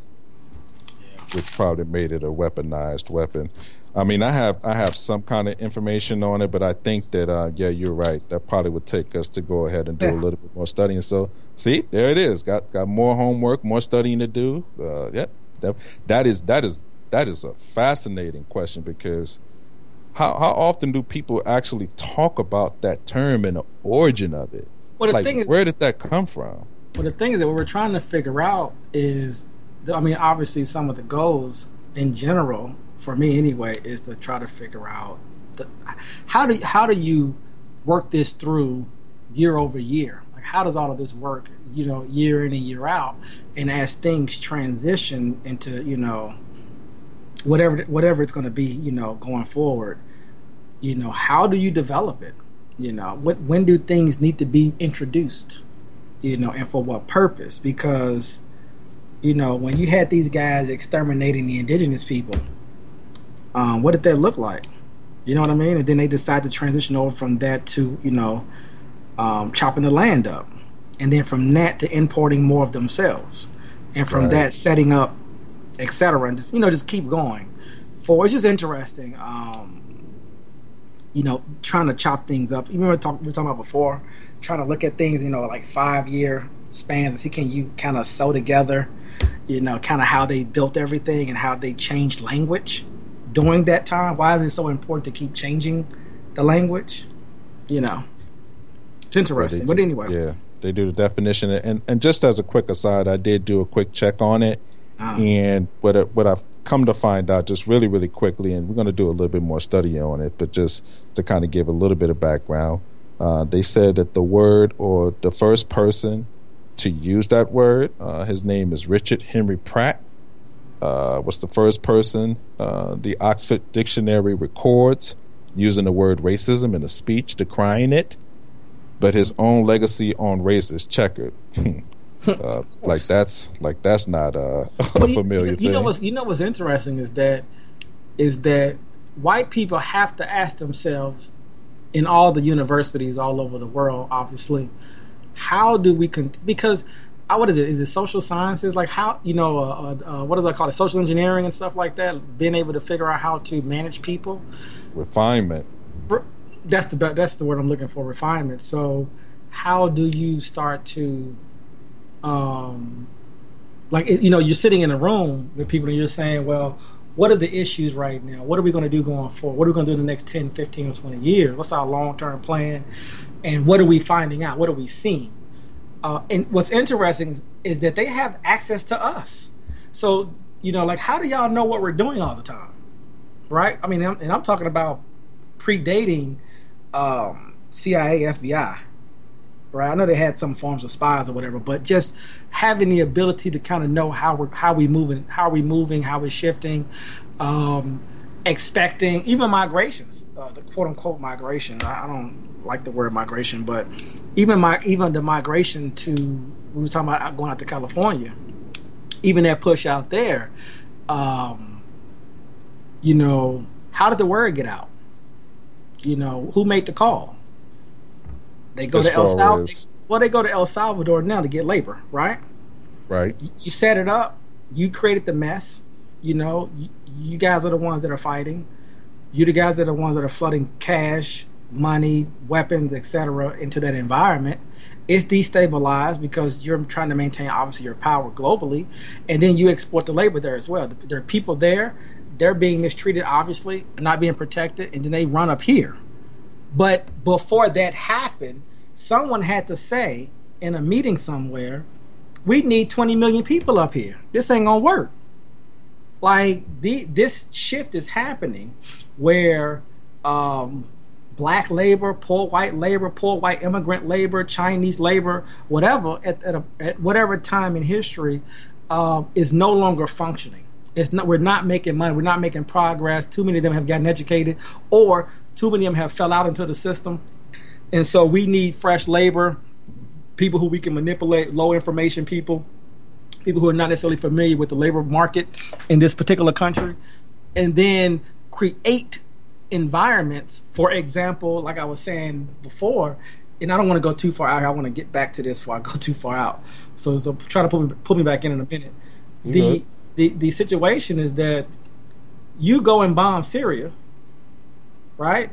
Which probably made it a weaponized weapon. I mean, I have I have some kind of information on it, but I think that uh, yeah, you're right. That probably would take us to go ahead and do Yeah. a little bit more studying. So, see, there it is. Got got more homework, more studying to do. Uh, yeah, that, that is that is that is a fascinating question, because how how often do people actually talk about that term and the origin of it? Well, the like, thing is, where did that come from? well, the thing is that what we're trying to figure out is, I mean, obviously, some of the goals in general, for me anyway, is to try to figure out the, how do how do you work this through year over year? Like, how does all of this work, you know, year in and year out? And as things transition into, you know, whatever whatever it's going to be, you know, going forward, you know, how do you develop it? You know, what when do things need to be introduced? You know, and for what purpose? Because, you know, when you had these guys exterminating the indigenous people, um, what did that look like? You know what I mean? And then they decide to transition over from that to, you know, um, chopping the land up. And then from that to importing more of themselves. And from Right. that setting up, et cetera. And just, you know, just keep going. For it's just interesting, um, you know, trying to chop things up. You remember talk, we were talking about before, trying to look at things, you know, like five-year spans and see can you kind of sew together, you know, kind of how they built everything and how they changed language during that time. Why is it so important to keep changing the language? You know, it's interesting. Well, But anyway. Yeah, they do the definition. And and just as a quick aside, I did do a quick check on it. Um, And what I- what I've come to find out just really, really quickly, and we're going to do a little bit more study on it, but just to kind of give a little bit of background, uh, they said that the word, or the first person to use that word, uh, his name is Richard Henry Pratt, uh, was the first person uh, the Oxford Dictionary records using the word racism in a speech decrying it, but his own legacy on race is checkered. Uh, like that's like that's not uh, a Well, you- familiar you, thing. You know what's you know what's interesting is that is that white people have to ask themselves in all the universities all over the world, obviously, how do we con- because uh, what is it? Is it social sciences? Like how you know uh, uh, what does I call it? Social engineering and stuff like that. Being able to figure out how to manage people. Refinement. That's the be- that's the word I'm looking for. Refinement. So how do you start to um, like, you know, you're sitting in a room with people and you're saying, well, what are the issues right now? What are we going to do going forward? What are we going to do in the next ten, fifteen, or twenty years? What's our long-term plan? And what are we finding out? What are we seeing? Uh, and what's interesting is that they have access to us. So, you know, like, how do y'all know what we're doing all the time? Right? I mean, I'm, and I'm talking about predating um, C I A, F B I. Right, I know they had some forms of spies or whatever, but just having the ability to kind of know how we're how we moving, how we moving, how we're shifting, um, expecting even migrations, uh, the quote unquote migration. I, I don't like the word migration, but even my even the migration to we were talking about going out to California, even that push out there. Um, you know, how did the word get out? You know, who made the call? They go As to El far Salvador. as- Well, they go to El Salvador now to get labor, right? Right. You, you set it up. You created the mess. You know, you, you guys are the ones that are fighting. You the guys that are the ones that are flooding cash, money, weapons, et cetera into that environment. It's destabilized because you're trying to maintain, obviously, your power globally, and then you export the labor there as well. There are people there. They're being mistreated, obviously, not being protected, and then they run up here. But before that happened, someone had to say in a meeting somewhere, we need twenty million people up here. This ain't going to work. Like, the, this shift is happening where um, black labor, poor white labor, poor white immigrant labor, Chinese labor, whatever, at, at, a, at whatever time in history, uh, is no longer functioning. It's not, we're not making money. We're not making progress. Too many of them have gotten educated, or too many of them have fell out into the system. And so we need fresh labor, people who we can manipulate, low information people, people who are not necessarily familiar with the labor market in this particular country. and then create environments. For example, like I was saying before, and I don't want to go too far out here. I want to get back to this before I go too far out. So, so try to put me, put me back in in a minute. The, Mm-hmm. the the situation is that you go and bomb Syria, right?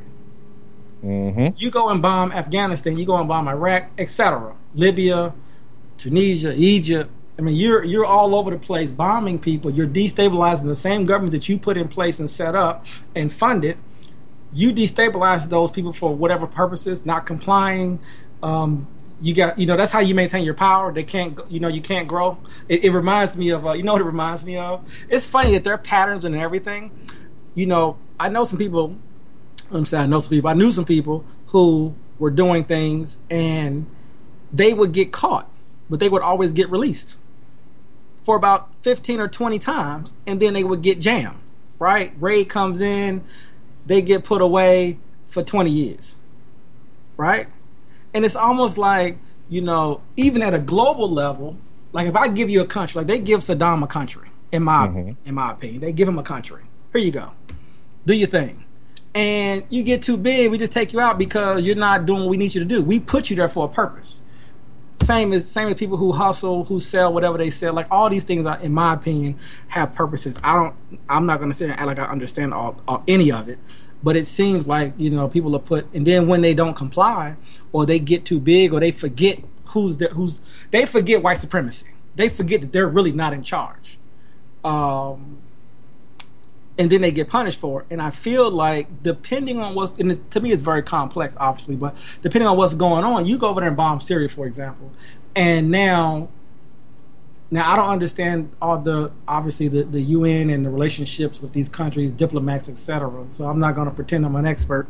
Mm-hmm. You go and bomb Afghanistan. You go and bomb Iraq, et cetera. Libya, Tunisia, Egypt. I mean, you're you're all over the place bombing people. You're destabilizing the same governments that you put in place and set up and funded. You destabilize those people for whatever purposes, not complying. Um, you got, you know, that's how you maintain your power. They can't, you know, you can't grow. It, it reminds me of, uh, you know what it reminds me of? It's funny that there are patterns and everything. You know, I know some people, I'm saying I know some people, I knew some people who were doing things and they would get caught, but they would always get released for about fifteen or twenty times, and then they would get jammed, right? Raid comes in, they get put away for twenty years, right? And it's almost like, you know, even at a global level, like if I give you a country, like they give Saddam a country, in my Mm-hmm. in my opinion, they give him a country. Here you go, do your thing. And you get too big, we just take you out because you're not doing what we need you to do. We put you there for a purpose. Same as same as people who hustle, who sell whatever they sell. Like all these things, are, in my opinion, have purposes. I don't. I'm not going to sit and act like I understand all, all any of it, but it seems like, you know, people are put, and then when they don't comply, or they get too big, or they forget who's the, who's they forget white supremacy. They forget that they're really not in charge. Um, and then they get punished for it. And I feel like depending on what's, and it, to me it's very complex, obviously, but depending on what's going on, you go over there and bomb Syria, for example, and now, now I don't understand all the, obviously the, the U N and the relationships with these countries, diplomats, et cetera. So I'm not going to pretend I'm an expert.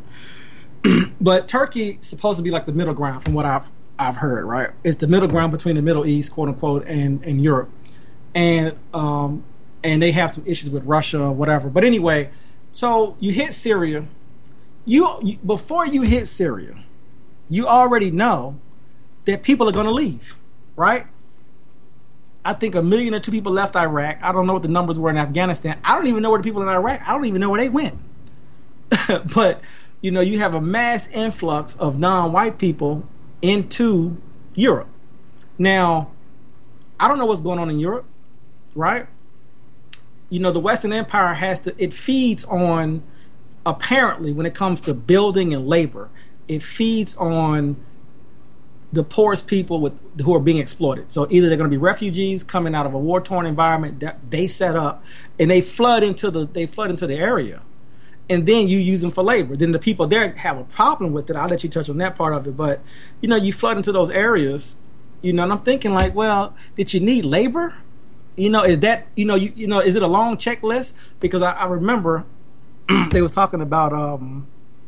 But Turkey is supposed to be like the middle ground, from what I've I've heard, right? It's the middle ground between the Middle East, quote unquote, and, and Europe. And um and they have some issues with Russia or whatever. But anyway, so you hit Syria. You, you before you hit Syria, you already know that people are going to leave, right? I think a million or two people left Iraq. I don't know what the numbers were in Afghanistan. I don't even know where the people in Iraq, I don't even know where they went. But, you know, you have a mass influx of non-white people into Europe. Now, I don't know what's going on in Europe, right? You know, the Western Empire has to, it feeds on, apparently, when it comes to building and labor, it feeds on the poorest people with who are being exploited. So either they're going to be refugees coming out of a war-torn environment that they set up, and they flood into the they flood into the area, and then you use them for labor. Then the people there have a problem with it. I'll let you touch on that part of it. But, you know, you flood into those areas, you know, and I'm thinking like, well, did you need labor? You know, is that, you know, you, you know, is it a long checklist? Because I, I remember they was talking about, um,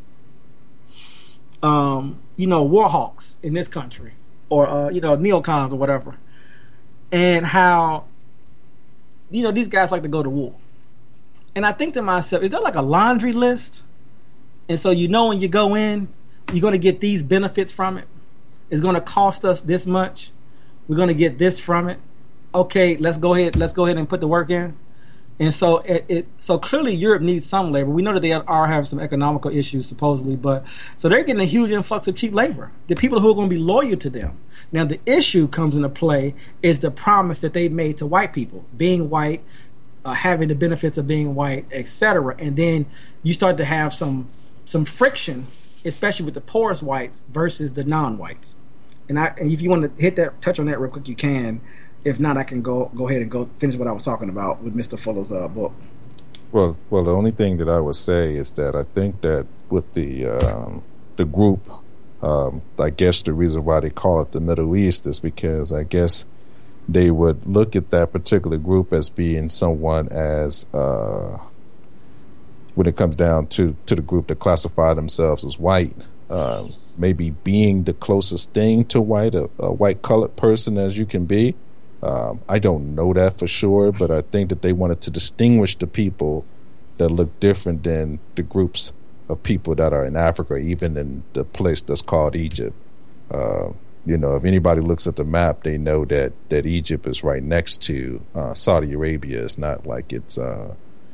um, you know, war hawks in this country, or, uh, you know, neocons or whatever, and how, you know, these guys like to go to war. And I think to myself, is there like a laundry list? And so, you know, when you go in, you're going to get these benefits from it. It's going to cost us this much. We're going to get this from it. Okay, let's go ahead. Let's go ahead and put the work in. And so, it, it so clearly Europe needs some labor. We know that they are having some economical issues supposedly, but so they're getting a huge influx of cheap labor. The people who are going to be loyal to them. Now, the issue comes into play is the promise that they made to white people, being white, uh, having the benefits of being white, et cetera. And then you start to have some some friction, especially with the poorest whites versus the non-whites. And I, and if you want to hit that, touch on that real quick, you can. If not, I can go go ahead and go finish what I was talking about with Mister Fuller's uh, book. Well, well, the only thing that I would say is that I think that with the um, the group, um, I guess the reason why they call it the Middle East is because I guess they would look at that particular group as being someone as uh, when it comes down to, to the group that classify themselves as white, uh, maybe being the closest thing to white, a, a white colored person as you can be. Um, I don't know that for sure, but I think that they wanted to distinguish the people that look different than the groups of people that are in Africa, even in the place that's called Egypt. Uh, you know, if anybody looks at the map, they know that, that Egypt is right next to uh, Saudi Arabia. It's not like it's uh,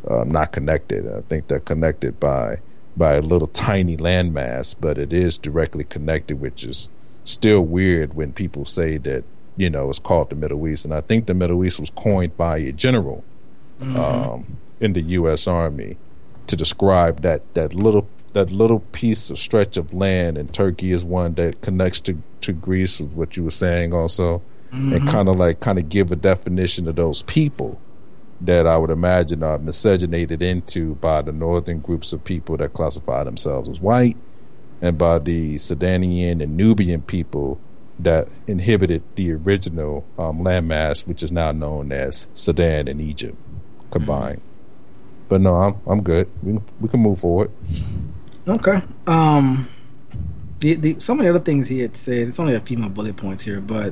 uh, not connected. I think they're connected by by a little tiny landmass, but it is directly connected, which is still weird when people say that, you know, it's called the Middle East. And I think the Middle East was coined by a general mm-hmm. um, in the U S Army to describe that that little that little piece of stretch of land, and Turkey is one that connects to, to Greece, is what you were saying also, mm-hmm. and kind of like kind of give a definition of those people that I would imagine are miscegenated into by the northern groups of people that classify themselves as white, and by the Sudanian and Nubian people that inhabited the original um, landmass, which is now known as Sudan and Egypt combined. But no, I'm I'm good. We we can move forward. Okay. Um, the, the some of the other things he had said. It's only a few more bullet points here, but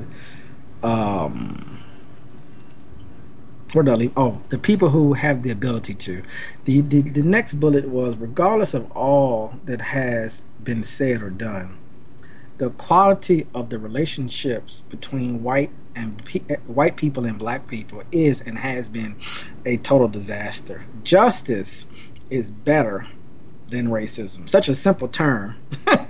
um. Where did I leave? Oh, the people who have the ability to. The, the the next bullet was, regardless of all that has been said or done, the quality of the relationships between white and pe- white people and black people is and has been a total disaster. Justice is better than racism. Such a simple term,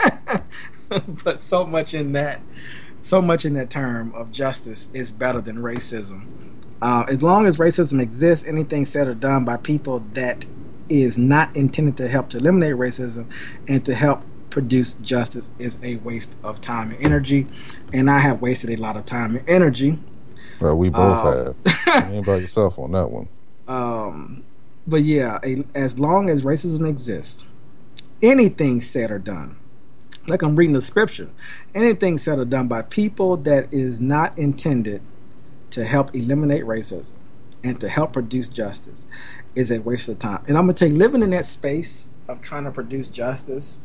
but so much in that, so much in that term of justice is better than racism. Uh, as long as racism exists, anything said or done by people that is not intended to help to eliminate racism and to help produce justice is a waste of time and energy. And I have wasted a lot of time and energy. Well, we both uh, have. You ain't by yourself on that one. Um, but yeah, a, as long as racism exists, anything said or done, like I'm reading the scripture, anything said or done by people that is not intended to help eliminate racism and to help produce justice is a waste of time. And I'm going to tell you, living in that space of trying to produce justice,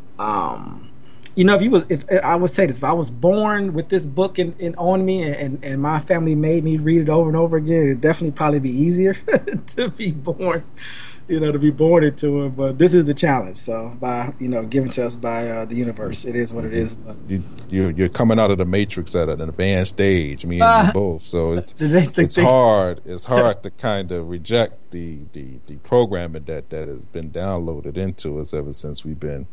um, you know, if you was, if I would say this, if I was born with this book in, in on me and, and my family made me read it over and over again, it'd definitely probably be easier to be born, you know, to be born into it. But this is the challenge. So by, you know, given to us by uh, the universe, it is what it is. But you, you're, you're coming out of the matrix at an advanced stage, me and uh, you both. So it's it's hard. It's hard to kind of reject the, the, the programming that, that has been downloaded into us ever since we've been,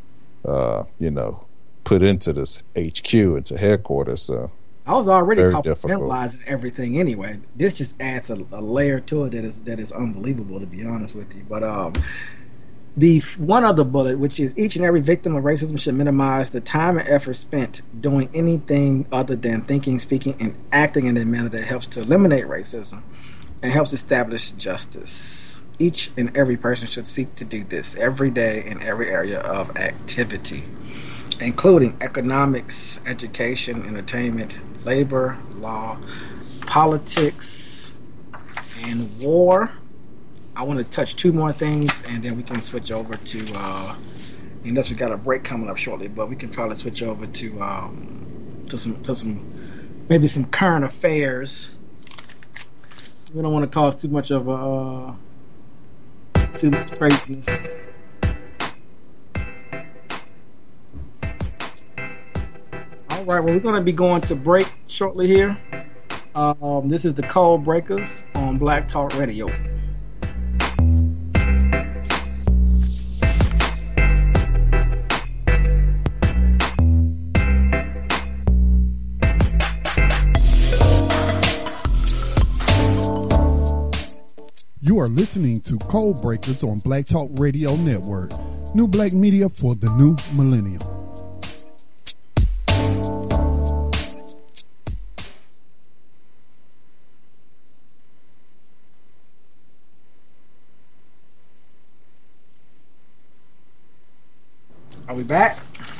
uh, you know, put into this H Q, into headquarters. So I was already compartmentalizing everything anyway. This just adds a, a layer to it that is that is unbelievable, to be honest with you. But um, the one other bullet, which is each and every victim of racism should minimize the time and effort spent doing anything other than thinking, speaking, and acting in a manner that helps to eliminate racism and helps establish justice. Each and every person should seek to do this every day in every area of activity, including economics, education, entertainment, labor, law, politics, and war. I want to touch two more things, and then we can switch over to, uh, unless we got a break coming up shortly, but we can probably switch over to um, to some to some maybe some current affairs. We don't want to cause too much of a uh, too much craziness. All right, well, we're going to be going to break shortly here. Um, this is the Code Breakers on Black Talk Radio. You are listening to Code Breakers on Black Talk Radio Network. New black media for the new millennium. Are we back?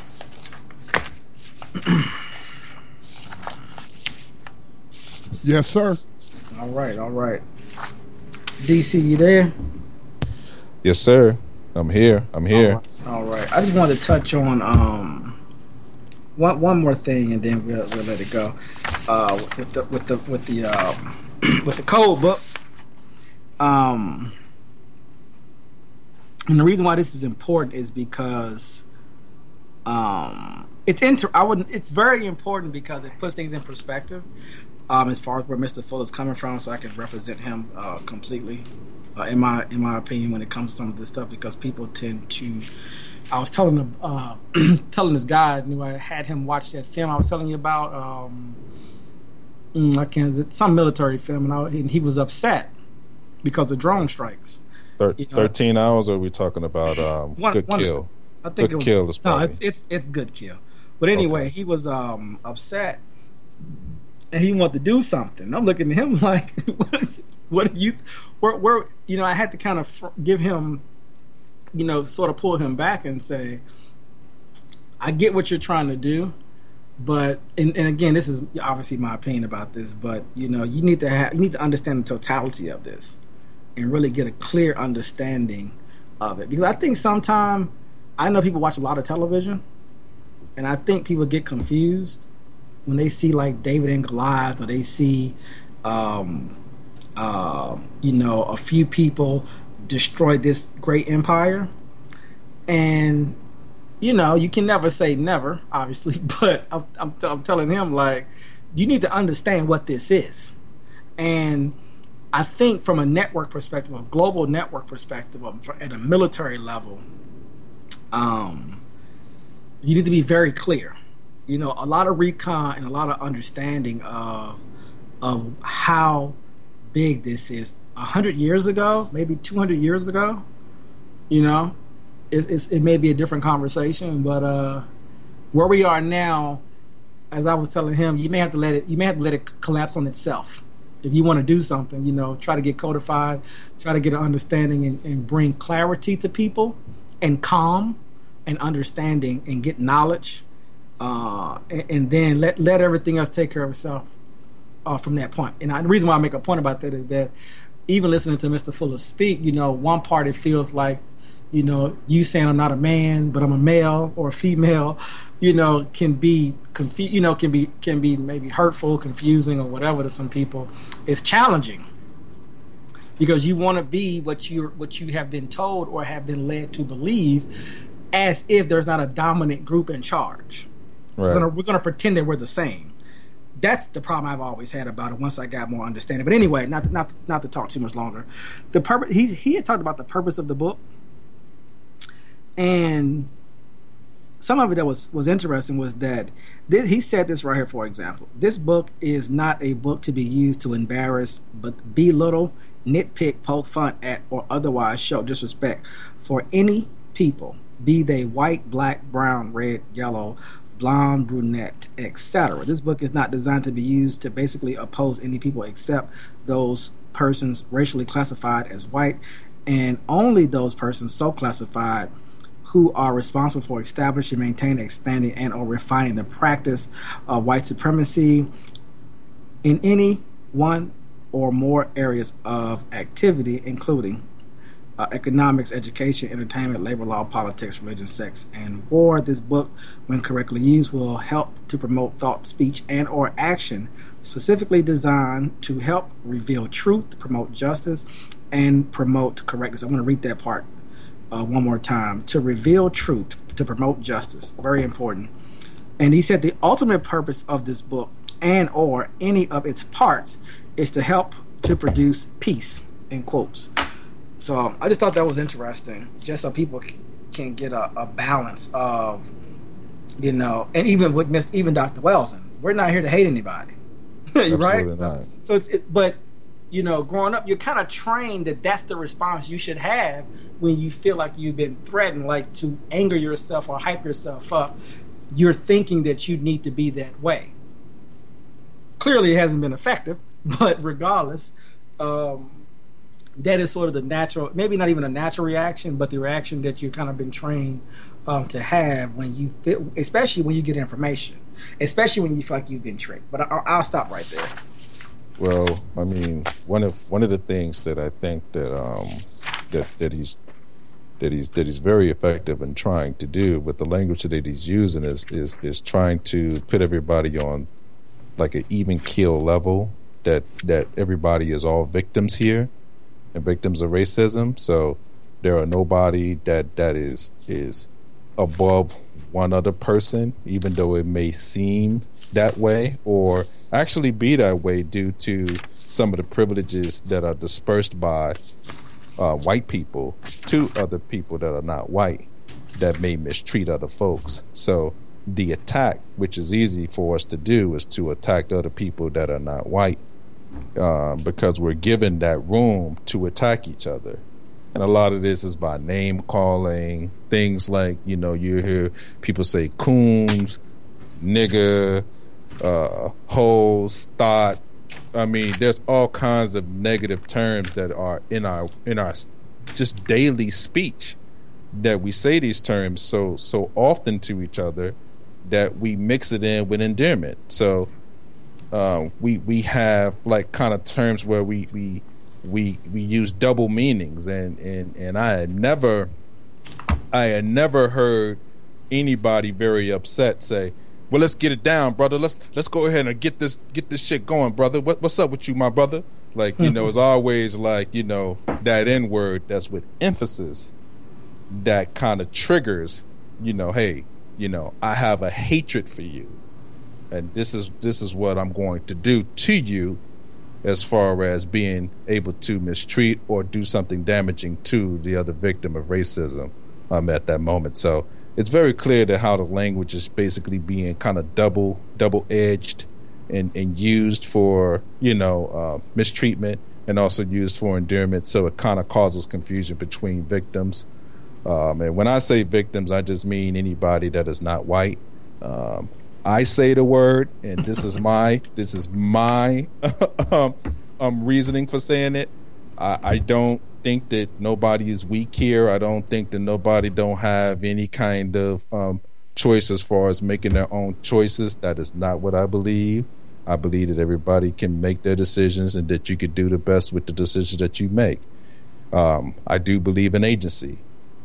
Yes, sir. All right, all right. D C, you there? Yes, sir. I'm here. I'm here. All right. All right. I just wanted to touch on um one one more thing, and then we'll, we'll let it go. Uh, with the with the with the uh, with the code book. Um, and the reason why this is important is because um it's inter. I wouldn't. It's very important because it puts things in perspective. um, as far as where Mister Fuller's coming from, so I can represent him uh, completely. Uh, in my in my opinion, when it comes to some of this stuff, because people tend to. I was telling the uh, telling this guy, I knew I had him watch that film I was telling you about. Um, I can't some military film, and, I, and he was upset because of drone strikes. Thir- you know? Thirteen hours, or are we talking about um, one, Good one, Kill? I think Good it was, Kill is probably. No, it's, it's it's Good Kill. But anyway, okay. He was um, upset, and he wanted to do something. I'm looking at him like, what, is, what are you? Where, where? You know, I had to kind of fr- give him, you know, sort of pull him back and say, I get what you're trying to do, but and, and again, this is obviously my opinion about this, but you know, you need to have you need to understand the totality of this and really get a clear understanding of it, because I think sometimes I know people watch a lot of television, and I think people get confused when they see like David and Goliath, or they see, um, uh, you know, a few people destroy this great empire. And, you know, you can never say never, obviously, but I'm, I'm, I'm telling him, like, you need to understand what this is. And I think from a network perspective, a global network perspective, at a military level, um, you need to be very clear. You know, a lot of recon and a lot of understanding of of how big this is. A hundred years ago, maybe two hundred years ago, you know, it, it's, it may be a different conversation. But uh, where we are now, as I was telling him, you may have to let it. You may have to let it collapse on itself. If you want to do something, you know, try to get codified, try to get an understanding, and, and bring clarity to people, and calm, and understanding, and get knowledge. Uh, and, and then let let everything else take care of itself uh, from that point. And I, the reason why I make a point about that is that even listening to Mister Fuller speak, you know, one part it feels like, you know, you saying I'm not a man, but I'm a male or a female, you know, can be confu- you know, can be can be maybe hurtful, confusing, or whatever to some people. It's challenging because you want to be what you what you have been told or have been led to believe, as if there's not a dominant group in charge. Right. We're gonna we're gonna pretend that we're the same. That's the problem I've always had about it. Once I got more understanding, but anyway, not to, not to, not to talk too much longer. The purpose he he had talked about the purpose of the book, and some of it that was was interesting was that this, he said this right here. For example, this book is not a book to be used to embarrass, but belittle, nitpick, poke fun at, or otherwise show disrespect for any people, be they white, black, brown, red, yellow, blonde, brunette, et cetera. This book is not designed to be used to basically oppose any people except those persons racially classified as white, and only those persons so classified who are responsible for establishing, maintaining, expanding, and or refining the practice of white supremacy in any one or more areas of activity, including Uh, economics, education, entertainment, labor law, politics, religion, sex, and war. This book, when correctly used, will help to promote thought, speech, and or action specifically designed to help reveal truth, promote justice, and promote correctness. I'm going to read that part uh, one more time. To reveal truth, to promote justice. Very important. And he said the ultimate purpose of this book and or any of its parts is to help to produce peace, in quotes. So I just thought that was interesting, just so people can get a, a balance of, you know, and even with Mister even Doctor Welsing, we're not here to hate anybody, right? Not. So, so it's, it, but you know, growing up, you're kind of trained that that's the response you should have when you feel like you've been threatened, like to anger yourself or hype yourself up. You're thinking that you need to be that way. Clearly, it hasn't been effective, but regardless. Um, That is sort of the natural, maybe not even a natural reaction, but the reaction that you've kind of been trained um, to have when you feel, especially when you get information, especially when you feel like you've been tricked. But I, I'll stop right there. Well, I mean, one of one of the things that I think that um, that that he's that he's that he's very effective in trying to do with the language that he's using is is is trying to put everybody on like an even keel level. That that everybody is all victims here. And victims of racism, so there are nobody that that is is above one other person, even though it may seem that way or actually be that way due to some of the privileges that are dispersed by uh, white people to other people that are not white that may mistreat other folks. So the attack, which is easy for us to do, is to attack other people that are not white uh, because we're given that room to attack each other. And a lot of this is by name calling, things like, you know, you hear people say coons, nigga, uh, hoes, thought. I mean, there's all kinds of negative terms that are in our in our just daily speech that we say these terms so so often to each other that we mix it in with endearment. So uh, we we have like kind of terms where we we we we use double meanings, and and and I had never I had never heard anybody very upset say, well, let's get it down, brother. Let's let's go ahead and get this get this shit going, brother. What, what's up with you, my brother? Like, you know, it's always like, you know, that N word that's with emphasis that kind of triggers, you know, hey, you know, I have a hatred for you, and this is this is what I'm going to do to you, as far as being able to mistreat or do something damaging to the other victim of racism um, at that moment. So it's very clear that how the language is basically being kind of double double edged and, and used for, you know, uh, mistreatment and also used for endearment. So it kind of causes confusion between victims. Um, and when I say victims, I just mean anybody that is not white. Um, I say the word, and this is my this is my um, um, reasoning for saying it. I, I don't think that nobody is weak here. I don't think that nobody don't have any kind of um, choice as far as making their own choices. That is not what I believe. I believe that everybody can make their decisions and that you could do the best with the decisions that you make. Um, I do believe in agency.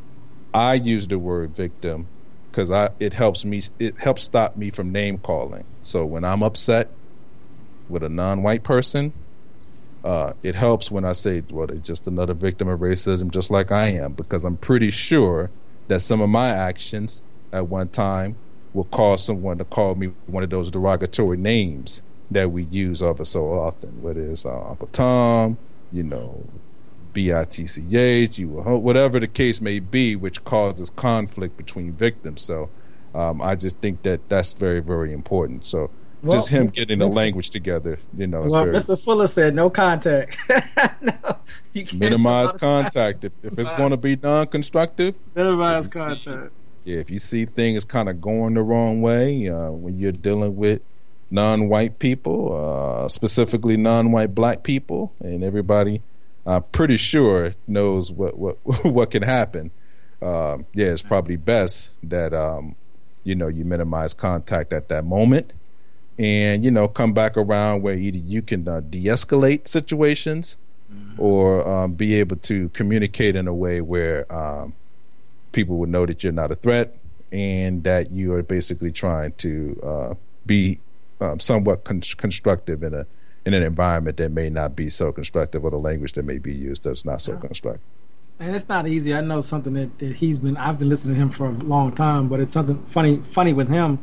I use the word victim because I it helps me it helps stop me from name calling. So when I'm upset with a non-white person, uh, it helps when I say, well, they're just another victim of racism, just like I am, because I'm pretty sure that some of my actions at one time will cause someone to call me one of those derogatory names that we use ever so often, whether it's uh, Uncle Tom, you know, B I T C H, you whatever the case may be, which causes conflict between victims. So um, I just think that that's very, very important. So well, just him getting the language together, you know. Well, very, Mister Fuller said no contact. no, you can't minimize contact. If, if it's going to be non-constructive, minimize contact. See, yeah, if you see things kind of going the wrong way, uh, when you're dealing with non-white people, uh, specifically non-white black people, and everybody, I'm pretty sure knows what what what can happen. Um, yeah, it's probably best that um, you know you minimize contact at that moment, and you know come back around where either you can uh, de-escalate situations, mm-hmm. or um, be able to communicate in a way where um, people would know that you're not a threat and that you are basically trying to uh, be um, somewhat con- constructive in a in an environment that may not be so constructive, or the language that may be used that's not so yeah. constructive. And it's not easy. I know something that, that he's been, I've been listening to him for a long time, but it's something funny funny with him.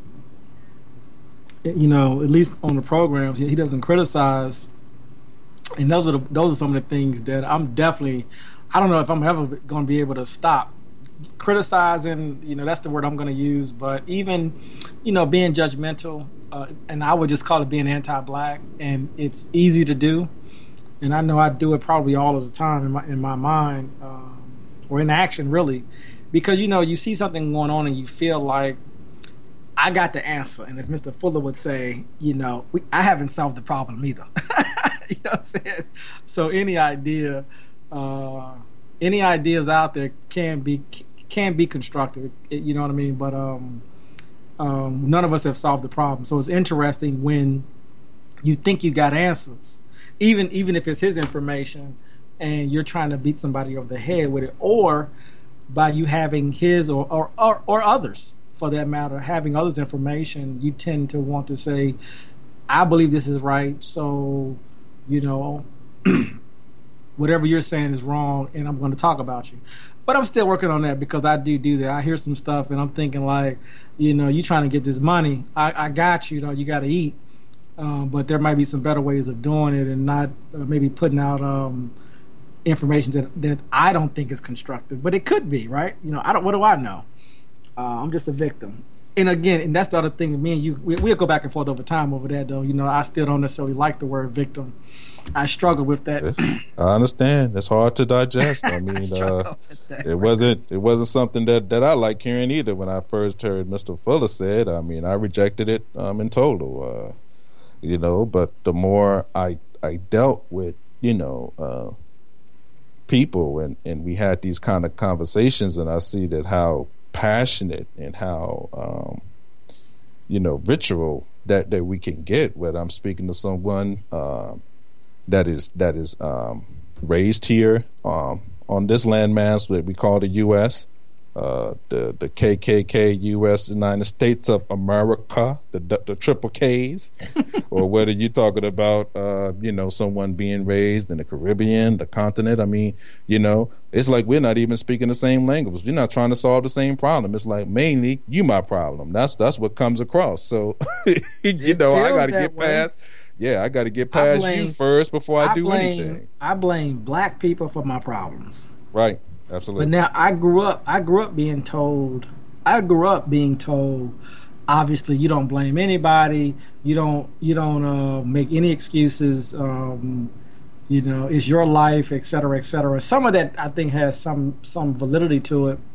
You know, at least on the programs, he doesn't criticize. And those are the, those are some of the things that I'm definitely, I don't know if I'm ever going to be able to stop criticizing. You know, that's the word I'm going to use. But even, you know, being judgmental, uh, and I would just call it being anti-black, and it's easy to do. And I know I do it probably all of the time in my in my mind, um, or in action, really, because you know you see something going on and you feel like I got the answer. And as Mister Fuller would say, you know, we, I haven't solved the problem either. You know what I'm saying? So any idea, uh, any ideas out there can be can be constructive. You know what I mean? But um, um, none of us have solved the problem. So it's interesting when you think you got answers. Even even if it's his information and you're trying to beat somebody over the head with it, or by you having his or, or, or, or others, for that matter, having others' information, you tend to want to say, I believe this is right, so, you know, whatever you're saying is wrong, and I'm going to talk about you. but I'm still working on that because I do do that. I hear some stuff and I'm thinking like, you know, you trying to get this money. I, I got you, though. You got to eat. Um, but there might be some better ways of doing it and not uh, maybe putting out um, information that, that I don't think is constructive. But it could be, right? You know, I don't. What do I know? Uh, I'm just a victim. And again, and that's the other thing. Me and you, we, we'll go back and forth over time over that, though. You know, I still don't necessarily like the word victim. I struggle with that. I understand. It's hard to digest. I mean, I uh, it wasn't it wasn't something that, that I liked hearing either. When I first heard Mister Fuller said, I mean, I rejected it um, in total. Uh, you know, but the more I I dealt with, you know, uh, people and, and we had these kind of conversations, and I see that how passionate and how um, you know, ritual that, that we can get. Whether I'm speaking to someone uh, that is that is um, raised here um, on this landmass that we call the U S, uh, the the K K K U S United States of America, the the triple Ks, or whether you're talking about uh, you know, someone being raised in the Caribbean, the continent. I mean, you know, it's like we're not even speaking the same language. We're not trying to solve the same problem. It's like mainly you my problem. That's that's what comes across. So you know, I got to get way. past. Yeah, I got to get past blame, you first before I, I do blame, anything. I blame black people for my problems. Right. Absolutely. But now I grew up. I grew up being told. I grew up being told. Obviously, you don't blame anybody. You don't. You don't uh, make any excuses. Um, you know, it's your life, et cetera, et cetera. Some of that I think has some some validity to it.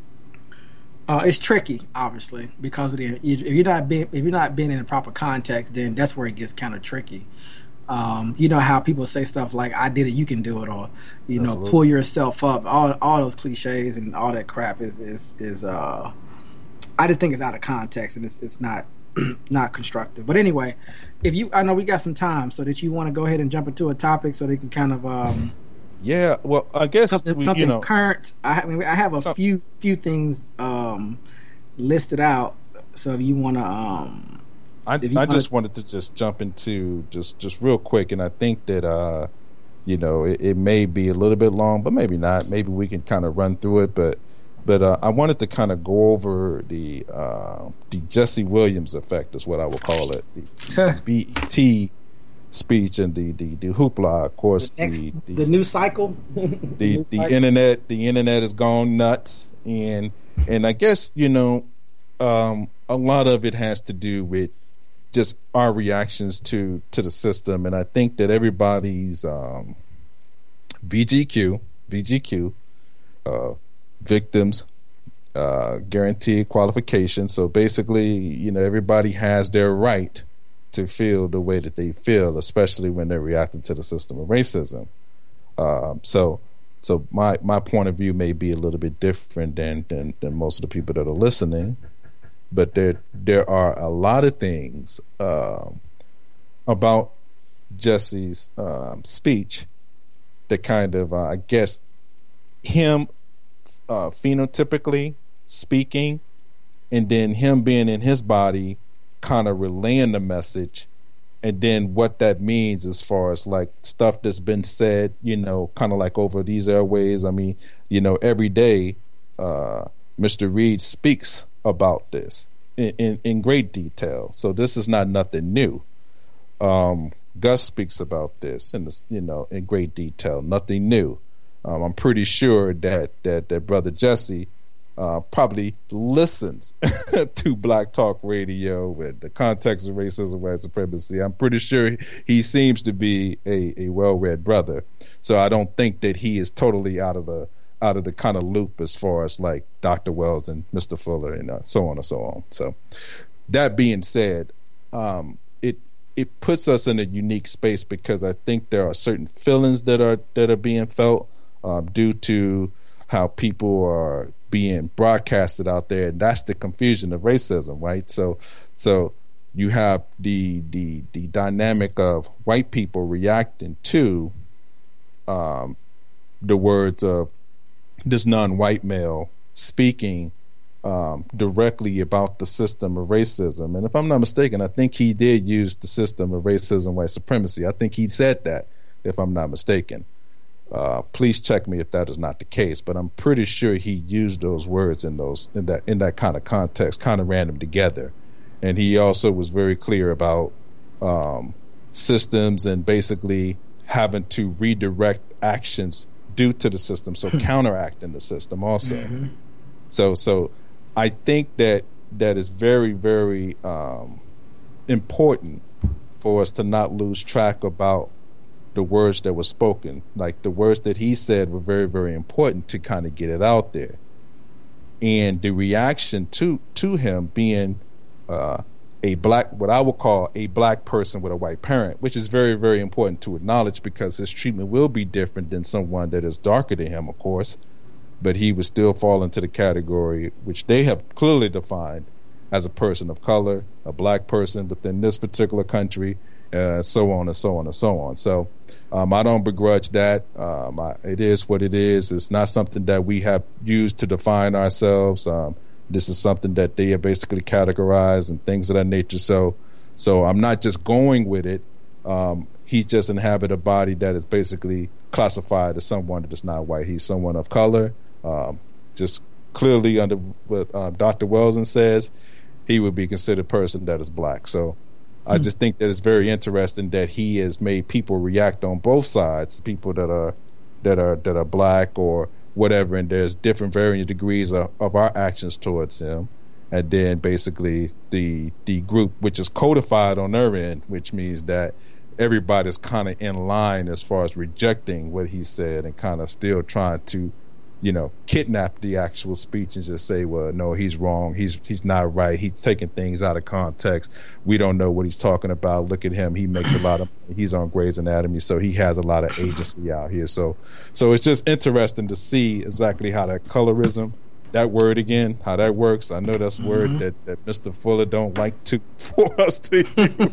Uh, it's tricky, obviously, because of the if you're not being if you're not being in the proper context, then that's where it gets kind of tricky. Um, you know how people say stuff like "I did it, you can do it," or you Absolutely. know, pull yourself up. All all those cliches and all that crap is is is. Uh, I just think it's out of context and it's it's not not constructive. But anyway, if you, I know we got some time, so that you want to go ahead and jump into a topic so they can kind of. Um, yeah, well, I guess something, we, something you know, current. I, I mean, I have a some, few few things um, listed out. So if you want to. Um, I, I just wanted to just jump into just, just real quick, and I think that uh, you know, it, it may be a little bit long, but maybe not. Maybe we can kind of run through it, but but uh, I wanted to kind of go over the uh, the Jesse Williams effect, is what I would call it, the B E T speech and the, the, the hoopla. Of course, the, next, the, the the new cycle, the the, the internet, the internet has gone nuts, and and I guess you know, um, a lot of it has to do with just our reactions to to the system, and I think that everybody's um, V G Q, V G Q, uh, victims, uh, guaranteed qualification. So basically, you know, everybody has their right to feel the way that they feel, especially when they're reacting to the system of racism. Um, so, so my my point of view may be a little bit different than than, than most of the people that are listening. But there there are a lot of things um, about Jesse's um, speech that kind of, uh, I guess, him uh, phenotypically speaking, and then him being in his body, kind of relaying the message, and then what that means as far as like stuff that's been said, you know, kind of like over these airways. I mean, you know, every day, uh, Mister Reed speaks about this in, in, in great detail. So this is not nothing new. Um, Gus speaks about this in this, you know, in great detail. Nothing new. Um, I'm pretty sure that that, that Brother Jesse uh, probably listens to Black Talk Radio with the context of racism, white supremacy. I'm pretty sure he seems to be a, a well-read brother. So I don't think that he is totally out of the out of the kind of loop as far as like Doctor Wells and Mister Fuller and uh, so on and so on. So that being said, um, it it puts us in a unique space because I think there are certain feelings that are that are being felt um, due to how people are being broadcasted out there, and that's the confusion of racism, right? So, so you have the the the dynamic of white people reacting to um, the words of this non-white male speaking um, directly about the system of racism. And if I'm not mistaken, I think he did use the system of racism, white supremacy. I think he said that, if I'm not mistaken. Uh, please check me if that is not the case, but I'm pretty sure he used those words in those in that in that kind of context, kind of ran them together. And he also was very clear about um, systems and basically having to redirect actions due to the system, so counteracting the system also. Mm-hmm. So, so I think that that is very, very um, important for us to not lose track about the words that were spoken. Like the words that he said were very, very important to kind of get it out there. And the reaction to to him being uh, a black, what I would call a black person with a white parent, which is very, very important to acknowledge because his treatment will be different than someone that is darker than him, of course, but he would still fall into the category which they have clearly defined as a person of color, a black person within this particular country, uh, so on and so on and so on. So um, I don't begrudge that. Um, I, it is what it is. It's not something that we have used to define ourselves. Um, This is something that they have basically categorized and things of that nature. So, so I'm not just going with it. Um, he just inhabit a body that is basically classified as someone that is not white. He's someone of color. Um, just clearly under what uh, Doctor Welson says, he would be considered a person that is black. So I just think that it's very interesting that he has made people react on both sides, people that are that are that are black or whatever, and there's different varying degrees of, of our actions towards him, and then basically the the group which is codified on their end, which means that everybody's kind of in line as far as rejecting what he said and kind of still trying to, you know, kidnap the actual speech and just say, well, no, he's wrong, he's he's not right, he's taking things out of context, we don't know what he's talking about, look at him, he makes a lot of money, he's on Grey's Anatomy, so he has a lot of agency out here. So so it's just interesting to see exactly how that colorism, that word again, how that works. I know that's a word mm-hmm. that, that Mister Fuller don't like to for us to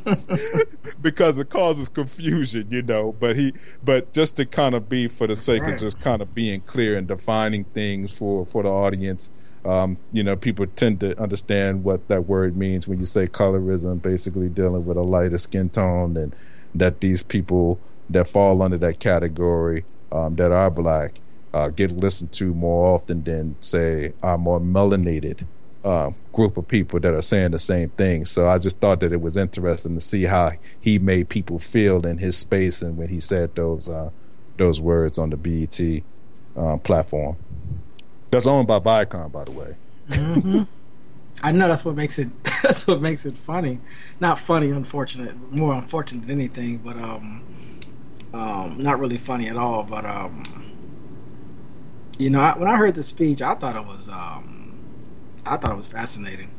use because it causes confusion, you know. But he, but just to kind of be for the sake right. of just kind of being clear and defining things for, for the audience. Um, you know, people tend to understand what that word means when you say colorism, basically dealing with a lighter skin tone, and that these people that fall under that category um, that are black Uh, get listened to more often than, say, our more melanated uh, group of people that are saying the same thing. So I just thought that it was interesting to see how he made people feel in his space and when he said those uh, those words on the B E T uh, platform. That's owned by Viacom, by the way. Mm-hmm. I know that's what makes it. That's what makes it funny. Not funny, unfortunate. More unfortunate than anything, but um, um, not really funny at all. But um. You know, I, when I heard the speech, I thought it was, um, I thought it was fascinating.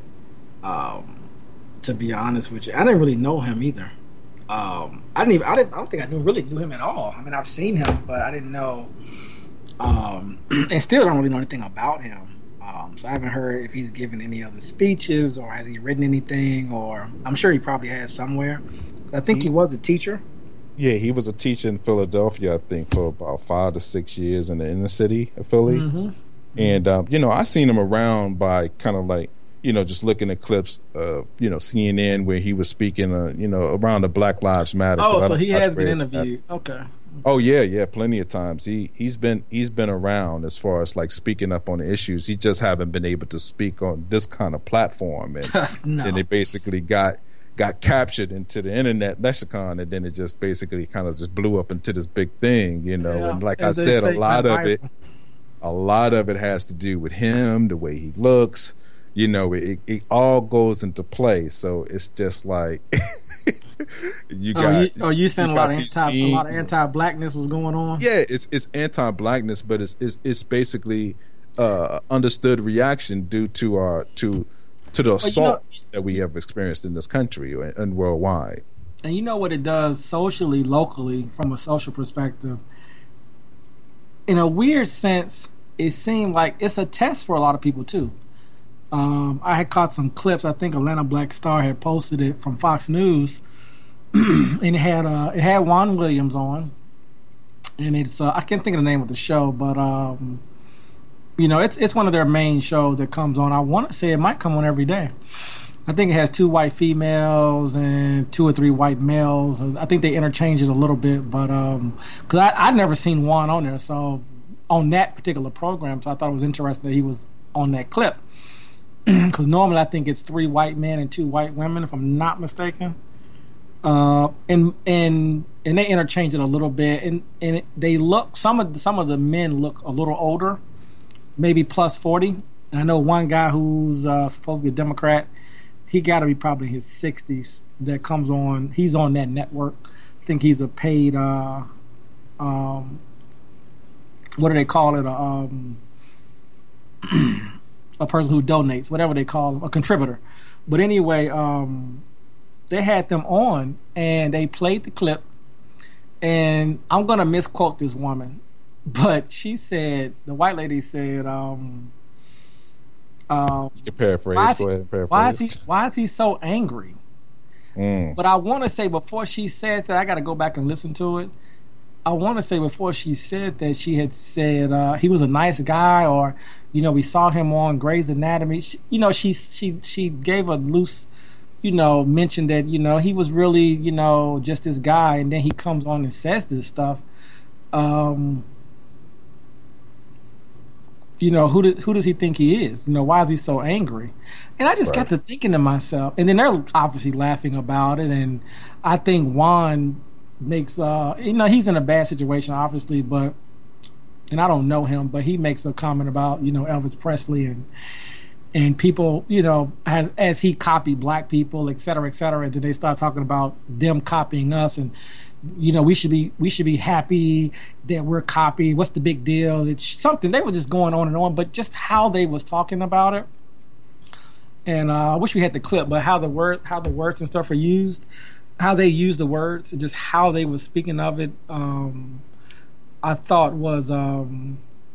Um, to be honest with you, I didn't really know him either. Um, I didn't even, I didn't, I don't think I knew really knew him at all. I mean, I've seen him, but I didn't know, um, and still don't really know anything about him. Um, so I haven't heard if he's given any other speeches or has he written anything, or I'm sure he probably has somewhere. I think he was a teacher. Yeah, he was a teacher in Philadelphia, I think, for about five to six years in the inner city of Philly. Mm-hmm. And, um, you know, I seen him around by kind of like, you know, just looking at clips of, you know, C N N where he was speaking, uh, you know, around the Black Lives Matter. Oh, so he has been interviewed. Okay. Oh, yeah, yeah, plenty of times. He, he's been he's been around as far as, like, speaking up on the issues. He just haven't been able to speak on this kind of platform. And, no. and they basically got... got captured into the internet lexicon, and then it just basically kind of just blew up into this big thing, you know. Yeah. And like As I said, a lot of it, a lot of it has to do with him, the way he looks, you know. It, it all goes into play. So it's just like you got. Oh, you, oh, you saying a lot of anti, a lot of anti-blackness was going on? Yeah, it's it's anti-blackness, but it's it's, it's basically uh, understood reaction due to our to. to the assault well, you know, that we have experienced in this country and worldwide. And you know what it does socially, locally, from a social perspective? In a weird sense, it seemed like it's a test for a lot of people, too. Um, I had caught some clips. I think Atlanta Black Star had posted it from Fox News. and it had uh, it had Juan Williams on. And it's, uh, I can't think of the name of the show, but... Um, You know, it's it's one of their main shows that comes on. I want to say it might come on every day. I think it has two white females and two or three white males. I think they interchange it a little bit, but um, because I I never seen Juan on there, so on that particular program, so I thought it was interesting that he was on that clip. Because normally I think it's three white men and two white women, if I'm not mistaken. Uh, and and and they interchange it a little bit, and and it, they look some of the, some of the men look a little older, maybe plus forty. And I know one guy who's uh, supposed to be a Democrat. He got to be probably in his sixties. That comes on. He's on that network. I think he's a paid. Uh, um, what do they call it? A, um, a person who donates, whatever they call them, a contributor. But anyway, um, they had them on, and they played the clip. And I'm gonna misquote this woman, but she said, the white lady said. Um, Um, you can paraphrase. Why is, Go he, ahead and paraphrase. why is he? Why is he so angry? Mm. But I want to say before she said that, I got to go back and listen to it. I want to say before she said that, she had said uh, he was a nice guy, or you know, we saw him on Grey's Anatomy. She, you know, she she she gave a loose, you know, mention that you know he was really you know just this guy, and then he comes on and says this stuff. Um, You know, who, do, who does he think he is? You know, why is he so angry? And I just right. got to thinking to myself, and then they're obviously laughing about it. And I think Juan makes, uh, you know, he's in a bad situation, obviously, but, and I don't know him, but he makes a comment about, you know, Elvis Presley and, and people, you know, as, as he copied black people, et cetera, et cetera. And then they start talking about them copying us, and, you know, we should be we should be happy that we're copied. What's the big deal? It's something. They were just going on and on, but just how they was talking about it. And uh, I wish we had the clip, but how the word, how the words and stuff are used, how they use the words, and just how they were speaking of it. Um, I thought was um,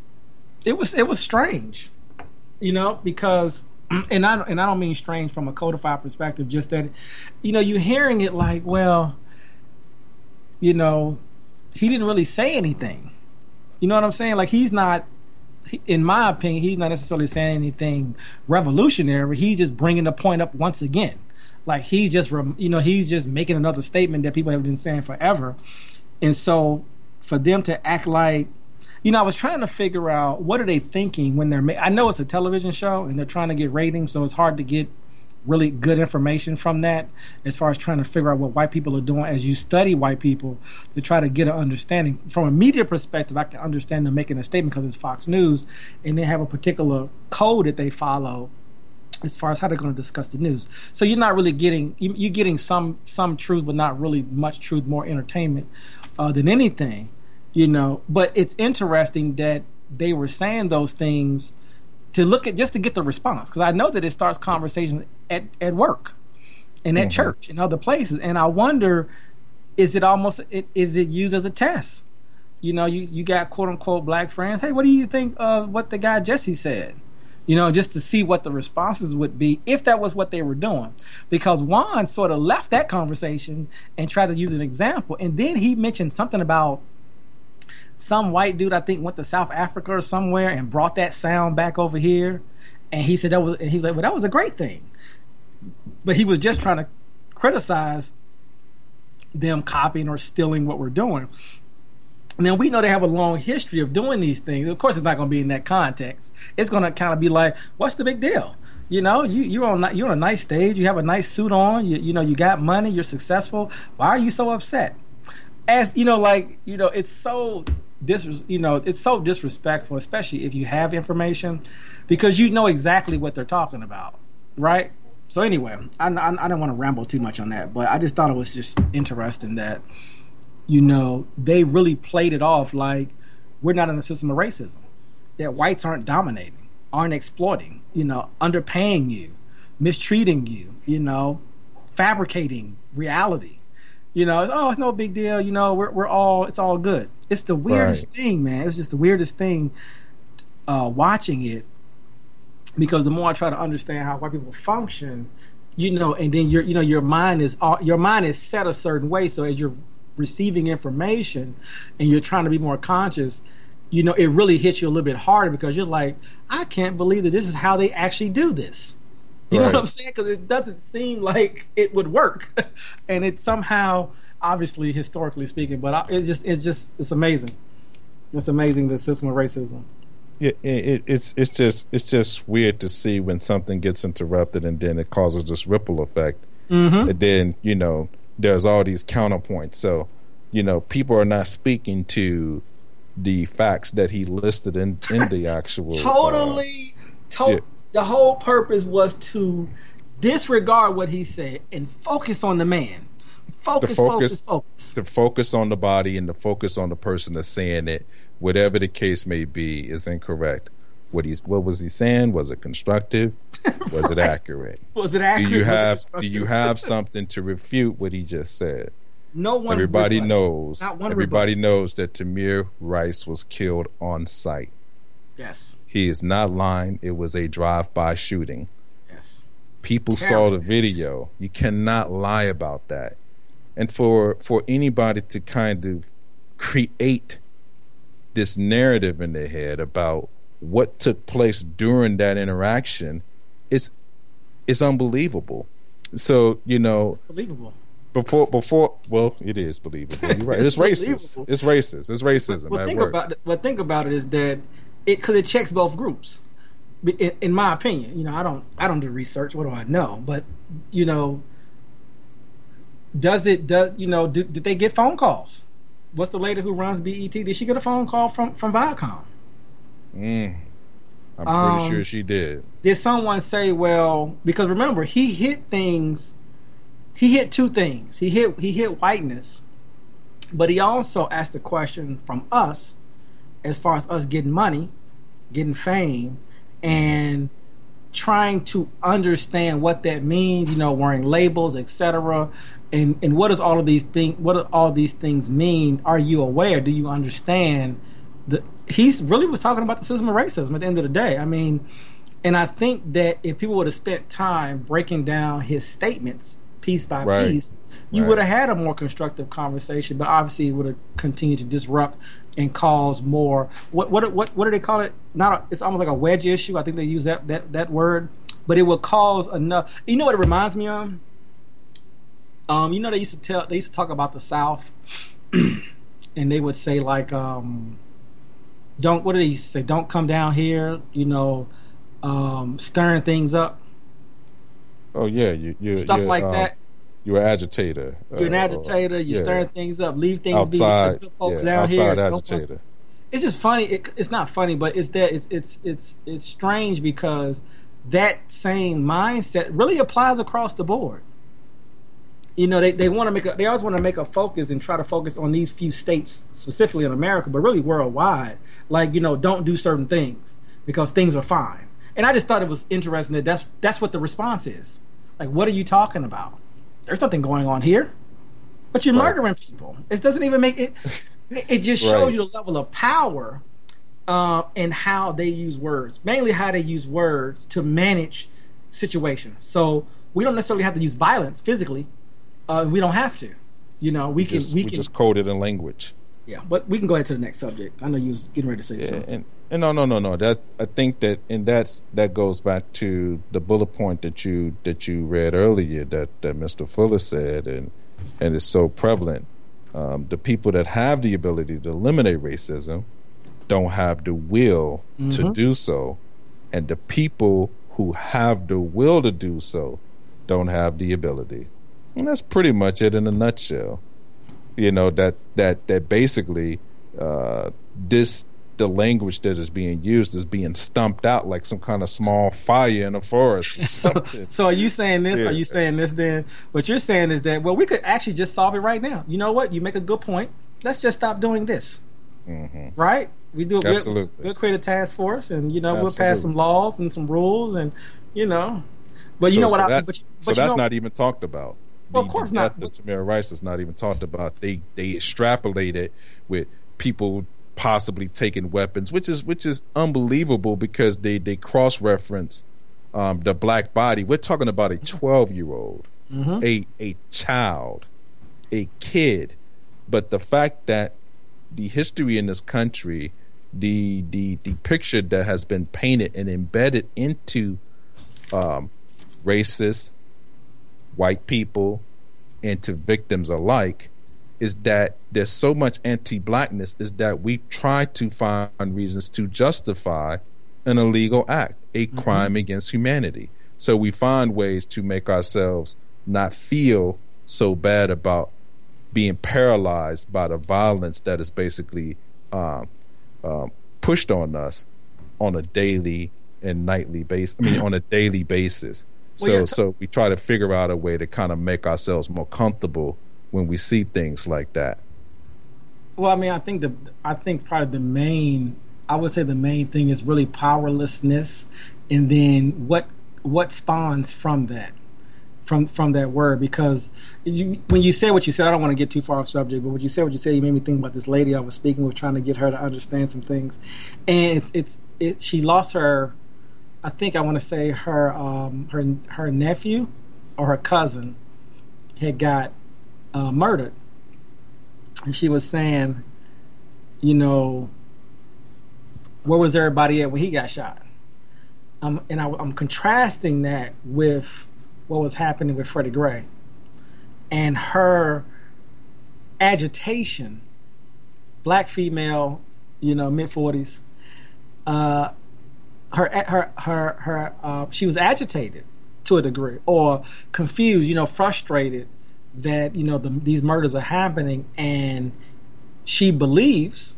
it was it was strange, you know, because and I and I don't mean strange from a codified perspective, just that, you know, you're hearing it like, well. You know, he didn't really say anything. You know what I'm saying? Like, he's not, in my opinion, he's not necessarily saying anything revolutionary. He's just bringing the point up once again. Like, he just, you know, he's just making another statement that people have been saying forever. And so, for them to act like, you know, I was trying to figure out what are they thinking when they're, ma- I know it's a television show and they're trying to get ratings, so it's hard to get really good information from that as far as trying to figure out what white people are doing as you study white people to try to get an understanding. From a media perspective, I can understand them making a statement because it's Fox News and they have a particular code that they follow as far as how they're going to discuss the news. So you're not really getting, you're getting some some truth, but not really much truth, more entertainment uh, than anything, you know. But it's interesting that they were saying those things to look at, just to get the response, because I know that it starts conversations at, at work and at mm-hmm. church and other places, and I wonder, is it almost it, is it used as a test? You know, you, you got quote unquote black friends. Hey, what do you think of what the guy Jesse said? You know, just to see what the responses would be if that was what they were doing, because Juan sort of left that conversation and tried to use an example, and then he mentioned something about some white dude, I think, went to South Africa or somewhere and brought that sound back over here. And he said that was, and he was like, well, that was a great thing. But he was just trying to criticize them copying or stealing what we're doing. Now, we know they have a long history of doing these things. Of course, it's not going to be in that context. It's going to kind of be like, what's the big deal? You know, you, you're on you're on a nice stage. You have a nice suit on. You, you know, you got money. You're successful. Why are you so upset? As, you know, like, you know, it's so... Dis, you know, it's so disrespectful, especially if you have information, because you know exactly what they're talking about, right? So anyway, I, I, I don't want to ramble too much on that, but I just thought it was just interesting that, you know, they really played it off like we're not in a system of racism, that whites aren't dominating, aren't exploiting, you know, underpaying you, mistreating you, you know, fabricating reality. You know, oh, it's no big deal. You know, we're we're all, it's all good. It's the weirdest right. thing, man. It's just the weirdest thing uh, watching it, because the more I try to understand how white people function, you know, and then your you know your mind is your mind is set a certain way. So as you're receiving information and you're trying to be more conscious, you know, it really hits you a little bit harder, because you're like, I can't believe that this is how they actually do this. You You Right. know what I'm saying? Because it doesn't seem like it would work, and it somehow, obviously, historically speaking, but I- it's just it's just it's amazing. It's amazing the system of racism. Yeah, it, it, it's it's just it's just weird to see when something gets interrupted and then it causes this ripple effect. Mm-hmm. And then, you know, there's all these counterpoints. So, you know, people are not speaking to the facts that he listed in, in the actual. Totally. Uh, to- yeah. The whole purpose was to disregard what he said and focus on the man. Focus, The focus- focus, focus. to focus on the body and to focus on the person that's saying it, whatever the case may be, is incorrect. What he's what was he saying? Was it constructive? Was it Right. accurate? Was it accurate? Do you Was it have do constructive? you have something to refute what he just said? No one. Everybody rebut. knows. Not one Everybody rebut. knows that Tamir Rice was killed on site. Yes. He is not lying. It was a drive-by shooting. Yes. People Cameras. saw the video. You cannot lie about that. And for for anybody to kind of create this narrative in their head about what took place during that interaction, it's it's unbelievable. So, you know, It's believable. before before well, it is believable. You're right. It's, It's racist. believable. It's racist. It's racism. Well, at think work. about it. Well, think about it is that it because it checks both groups. In, in my opinion, you know, I don't I don't do research. What do I know? But you know, does it does you know do, did they get phone calls? What's the lady who runs B E T? Did she get a phone call from from Viacom? Mm, I'm pretty Um, sure she did. Did someone say, well, because remember he hit things, he hit two things. He hit he hit whiteness, but he also asked the question from us, as far as us getting money, getting fame, and trying to understand what that means. You know, wearing labels, et cetera. And and what does all of these things? What do all these things mean? Are you aware? Do you understand? The he's really was talking about the system of racism at the end of the day. I mean, and I think that if people would have spent time breaking down his statements piece by Right. piece, you Right. would have had a more constructive conversation. But obviously, it would have continued to disrupt and cause more. What what what what do they call it? Not a, it's almost like a wedge issue. I think they use that that that word. But it would cause enough. You know what it reminds me of? Um, you know they used to tell they used to talk about the South, and they would say like, um, "Don't." What did they used to say? Don't come down here. You know, um, stirring things up, Oh yeah, you you stuff you're, like um, that. You're an agitator. You're an Uh, agitator. You're yeah. stirring things up. Leave things outside, be. Good folks yeah, down outside here. Don't want- agitator. It's just funny. It, it's not funny, but it's that it's it's it's it's strange because that same mindset really applies across the board. You know, they, they want to make a they always want to make a focus and try to focus on these few states specifically in America, but really worldwide. Like, you know, don't do certain things because things are fine. And I just thought it was interesting that that's that's what the response is. Like, what are you talking about? There's nothing going on here, but you're Right. murdering people. It doesn't even make it. It it just shows Right. you the level of power uh, and how they use words, mainly how they use words to manage situations. So we don't necessarily have to use violence physically. Uh, we don't have to. You know, we can. Just, we we can. just coded in language. Yeah, but we can go ahead to the next subject. I know you was getting ready to say Yeah, something. and, and no, no, no, no. That I think that, and that's that goes back to the bullet point that you that you read earlier that, that Mister Fuller said, and and it's so prevalent. Um, the people that have the ability to eliminate racism don't have the will Mm-hmm. to do so, and the people who have the will to do so don't have the ability. And that's pretty much it in a nutshell. You know, that that that basically uh, this the language that is being used is being stumped out like some kind of small fire in a forest. Or So, something. so are you saying this? Yeah. Are you saying this? Then what you're saying is that well, we could actually just solve it right now. You know what? You make a good point. Let's just stop doing this. Mhm. Right? We do a good, Absolutely. we'll create a task force, and you know we'll pass Absolutely. some laws and some rules, and you know. But you so, know what? So I, that's, but, so but you that's know, not even talked about. Well, The- of course the not. death of Tamir Rice is not even talked about. They they extrapolate it with people possibly taking weapons, which is which is unbelievable because they they cross reference um, the black body. We're talking about a twelve year old, Mhm. a a child, a kid, but the fact that the history in this country, the the the picture that has been painted and embedded into um, racists, white people, and to victims alike is that there's so much anti-blackness is that we try to find reasons to justify an illegal act, a mm-hmm. crime against humanity. So we find ways to make ourselves not feel so bad about being paralyzed by the violence that is basically um, um, pushed on us on a daily and nightly basis. I mean, on a daily basis. So, well, t- so we try to figure out a way to kind of make ourselves more comfortable when we see things like that. Well, I mean, I think the I think probably the main I would say the main thing is really powerlessness, and then what what spawns from that, from from that word. Because you, when you say what you said, I don't want to get too far off subject, but when you said what you said, you made me think about this lady I was speaking with, trying to get her to understand some things, and it's it's it, she lost her. I think I want to say her um, her her nephew or her cousin had got uh, murdered, and she was saying, you know, where was everybody at when he got shot? Um, and I, I'm contrasting that with what was happening with Freddie Gray and her agitation, black female, you know, mid forties. Uh, her her her her uh, she was agitated to a degree, or confused, you know, frustrated that, you know, the, these murders are happening, and she believes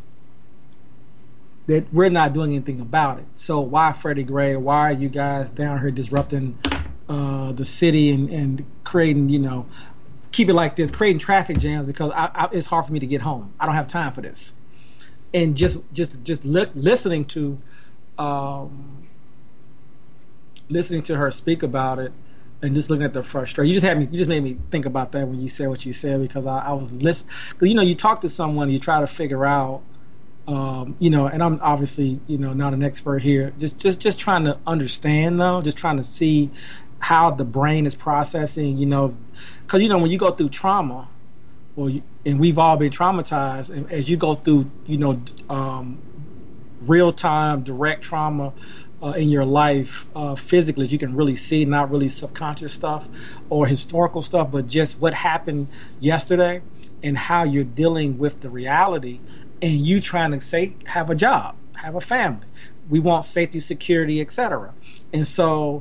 that we're not doing anything about it. So why Freddie Gray? Why are you guys down here disrupting uh, the city and, and creating, you know, keep it like this, creating traffic jams because I, I, it's hard for me to get home. I don't have time for this. And just just just li- listening to um, listening to her speak about it, and just looking at the frustration. You just had me. You just made me think about that when you said what you said, because I, I was listening. Because, you know, you talk to someone, you try to figure out. Um, you know, and I'm obviously, you know, not an expert here. Just, just, just trying to understand, though. Just trying to see how the brain is processing. You know, because, you know, when you go through trauma, well, you, and we've all been traumatized, and as you go through, you know, um, real time, direct trauma uh, in your life, uh, physically, you can really see, not really subconscious stuff or historical stuff, but just what happened yesterday and how you're dealing with the reality. And you trying to say, have a job, have a family. We want safety, security, et cetera. And so,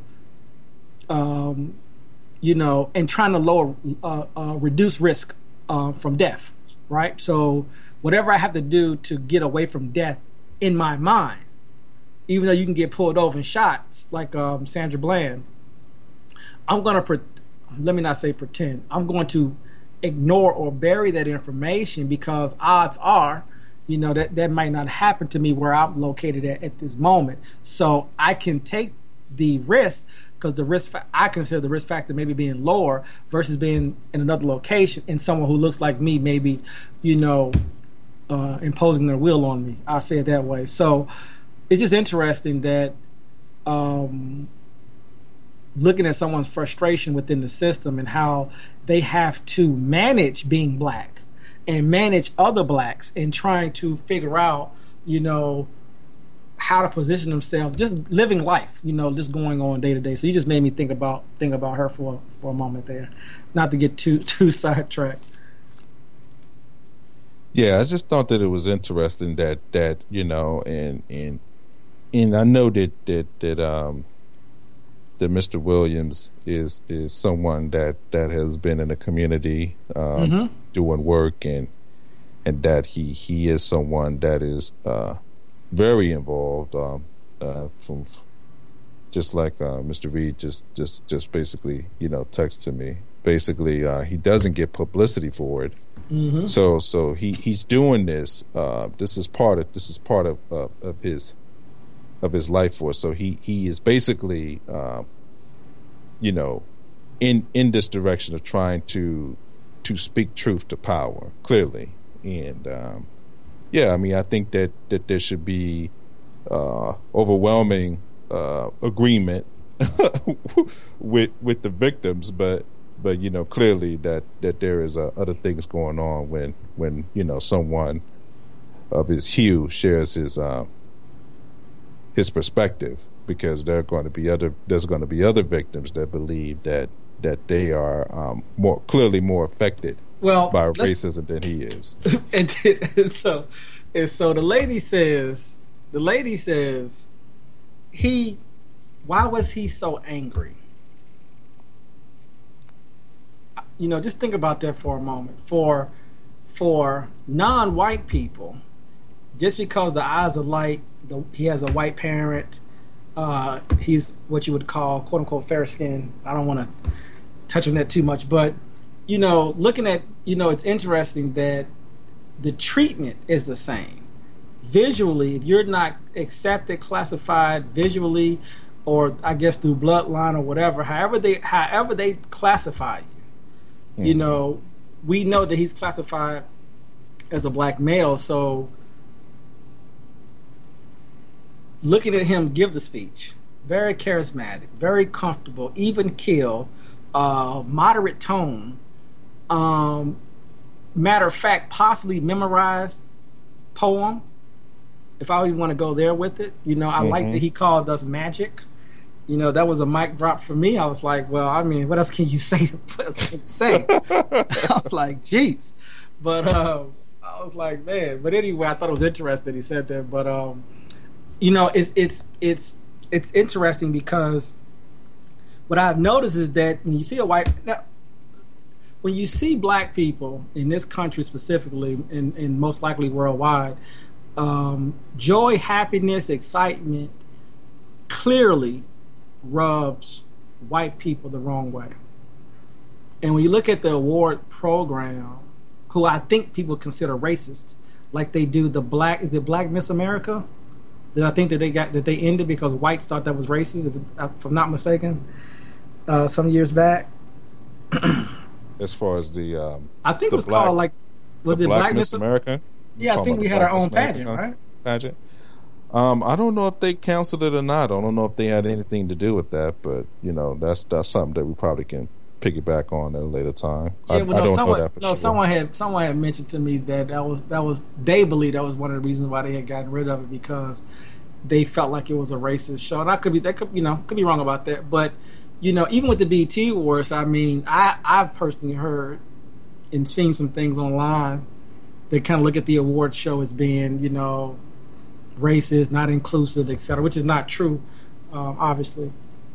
um, you know, and trying to lower, uh, uh, reduce risk uh, from death, right? So whatever I have to do to get away from death in my mind, even though you can get pulled over and shot, like um, Sandra Bland, I'm going to, pre- let me not say pretend, I'm going to ignore or bury that information, because odds are, you know, that, that might not happen to me where I'm located at, at this moment. So I can take the risk, because the risk fa- I consider the risk factor maybe being lower versus being in another location and someone who looks like me maybe, you know, uh, imposing their will on me. I'll say it that way. So it's just interesting that um, looking at someone's frustration within the system and how they have to manage being black and manage other blacks and trying to figure out, you know, how to position themselves, just living life, you know, just going on day to day. So you just made me think about think about her for for a moment there, not to get too too sidetracked. Yeah, I just thought that it was interesting that that you know, and and and I know that that that um that Mister Williams is is someone that that has been in the community um, mm-hmm. doing work, and and that he he is someone that is uh, very involved. Um, uh, from just like uh, Mister Reed just just just basically you know texted me. Basically, uh, he doesn't get publicity for it. Mm-hmm. So so he, he's doing this. Uh, this is part of this is part of uh, of his. of his life force. So he, he is basically, uh, you know, in in this direction of trying to to speak truth to power, clearly. And, um, yeah, I mean, I think that, that there should be uh, overwhelming uh, agreement with with the victims, but, but you know, clearly that, that there is uh, other things going on when, when, you know, someone of his hue shares his uh, his perspective. because there are going to be other there's going to be other victims that believe that that they are um, more clearly more affected well, by racism than he is. and, and so, and so the lady says, the lady says, he, why was he so angry? You know, just think about that for a moment. For for non-white people, just because the eyes are light, the, he has a white parent, uh, he's what you would call quote unquote fair skin. I don't want to touch on that too much, but you know, looking at, you know, it's interesting that the treatment is the same. Visually, if you're not accepted, classified visually, or I guess through bloodline or whatever, however they however they classify you, mm. you know, we know that he's classified as a black male. So looking at him give the speech, very charismatic, very comfortable, even keel, uh, moderate tone. Um, matter of fact, possibly memorized poem. If I even want to go there with it, you know, I mm-hmm. like that he called us magic. You know, that was a mic drop for me. I was like, well, I mean, what else can you say? What else can you say? I was like, geez. But uh, I was like, man. But anyway, I thought it was interesting he said that. But um, you know, it's it's it's it's interesting because what I've noticed is that when you see a white now, when you see black people in this country specifically, and, and most likely worldwide, um, joy, happiness, excitement clearly rubs white people the wrong way. And when you look at the award program, who I think people consider racist, like they do the black, is it Black Miss America? That I think that they got that they ended because whites thought that was racist, if, if I'm not mistaken, uh, some years back. As far as the, um, I think it was black, called like, was it Black, Black Miss Miss America? Yeah, I think we had our own pageant, right? Pageant. Um, I don't know if they canceled it or not. I don't know if they had anything to do with that, but you know, that's that's something that we probably can piggyback on at a later time. Yeah, I, well, I no, don't someone, know that for no, sure. someone had someone had mentioned to me that that was that was they believe that was one of the reasons why they had gotten rid of it, because they felt like it was a racist show. And I could be that could you know could be wrong about that, but you know, even with the B E T Awards, I mean, I I've personally heard and seen some things online that kind of look at the award show as being, you know, racist, not inclusive, et cetera, which is not true, um, obviously.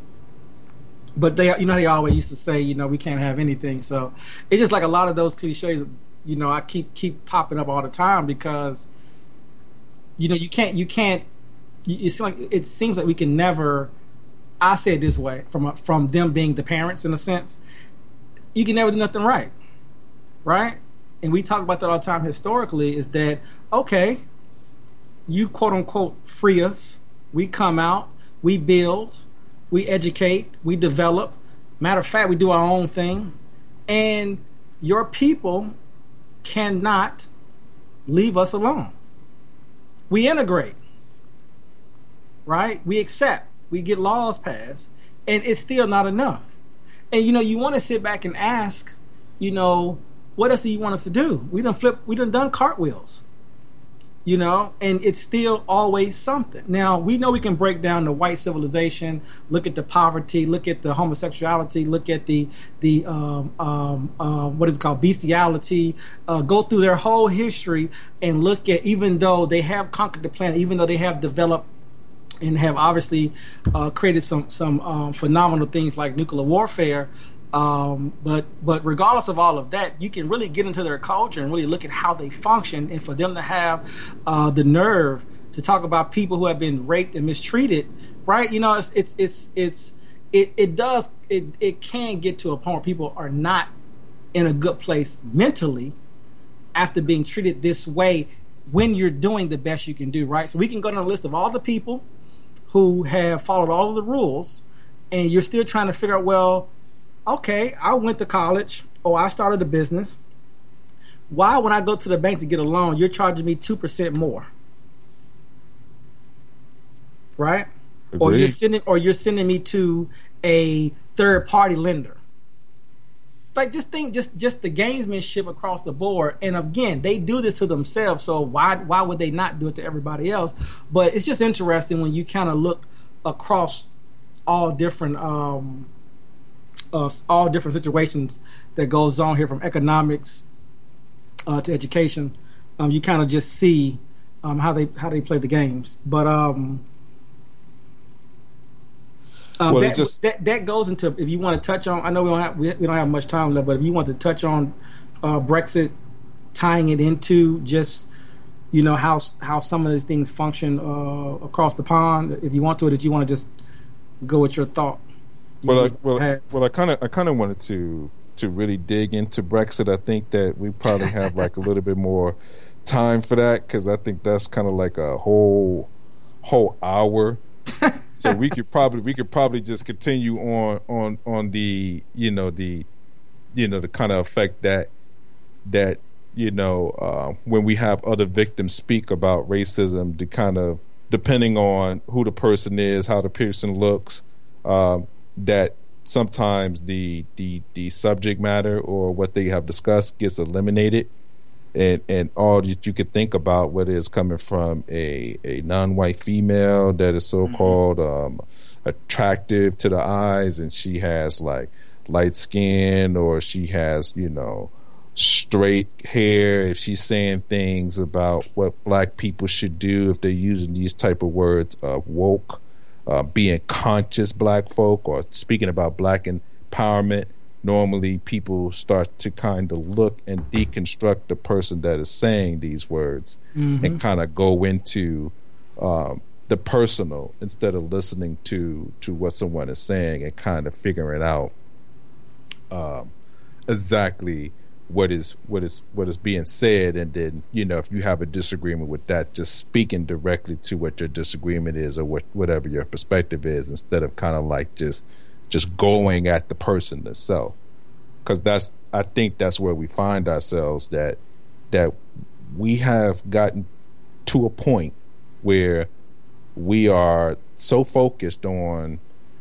But they, you know, they always used to say, you know, we can't have anything. So it's just like a lot of those cliches, you know, I keep keep popping up all the time because, you know, you can't, you can't. It's like it seems like we can never. I say it this way from a, from them being the parents in a sense, you can never do nothing right, right? And we talk about that all the time historically. Is that okay? You quote unquote free us. We come out, we build, we educate, we develop. Matter of fact, we do our own thing. And your people cannot leave us alone. We integrate, right? We accept, we get laws passed, and it's still not enough. And you know, you want to sit back and ask, you know, what else do you want us to do? We done flip, we done done cartwheels. You know, and it's still always something. Now, we know we can break down the white civilization, look at the poverty, look at the homosexuality, look at the, the um, um, uh, what is it called, bestiality, uh, go through their whole history and look at, even though they have conquered the planet, even though they have developed and have obviously uh, created some, some um, phenomenal things like nuclear warfare, Um, but but regardless of all of that, you can really get into their culture and really look at how they function, and for them to have uh, the nerve to talk about people who have been raped and mistreated, right? You know, it's it's it's, it's it it does it it can get to a point where people are not in a good place mentally after being treated this way when you're doing the best you can do, right? So we can go down a list of all the people who have followed all of the rules, and you're still trying to figure out, well, okay, I went to college or I started a business. Why, when I go to the bank to get a loan, you're charging me two percent more? Right? Agreed. Or you're sending or you're sending me to a third party lender. Like, just think, just just the gamesmanship across the board. And again, they do this to themselves, so why why would they not do it to everybody else? But it's just interesting when you kind of look across all different um, uh, all different situations that goes on here, from economics uh, to education. Um, you kind of just see um, how they how they play the games, but um, um, Well, it that, just- that that goes into, if you want to touch on. I know we don't have we, we don't have much time left, but if you want to touch on uh, Brexit, tying it into just, you know, how how some of these things function uh, across the pond. If you want to, or did you want to just go with your thought? You Well, I, just well, had- well, I kind of, I kind of wanted to to really dig into Brexit. I think that we probably have like a little bit more time for that, because I think that's kind of like a whole whole hour. So we could probably we could probably just continue on on on the you know the you know the kind of effect that that you know uh, when we have other victims speak about racism, to kind of, depending on who the person is, how the person looks, um, that sometimes the the the subject matter or what they have discussed gets eliminated, and and all that you could think about, whether it's coming from a a non-white female that is so-called um, attractive to the eyes, and she has like light skin, or she has, you know, straight hair, if she's saying things about what black people should do, if they're using these type of words of woke, uh, being conscious black folk, or speaking about black empowerment, normally people start to kind of look and deconstruct the person that is saying these words, Mhm. and kind of go into um, the personal, instead of listening to to what someone is saying and kind of figuring out um, exactly what is what is what is being said. And then, you know, if you have a disagreement with that, just speaking directly to what your disagreement is, or what whatever your perspective is, instead of kind of like just just going at the person itself. Because that's, I think that's where we find ourselves, that that we have gotten to a point where we are so focused on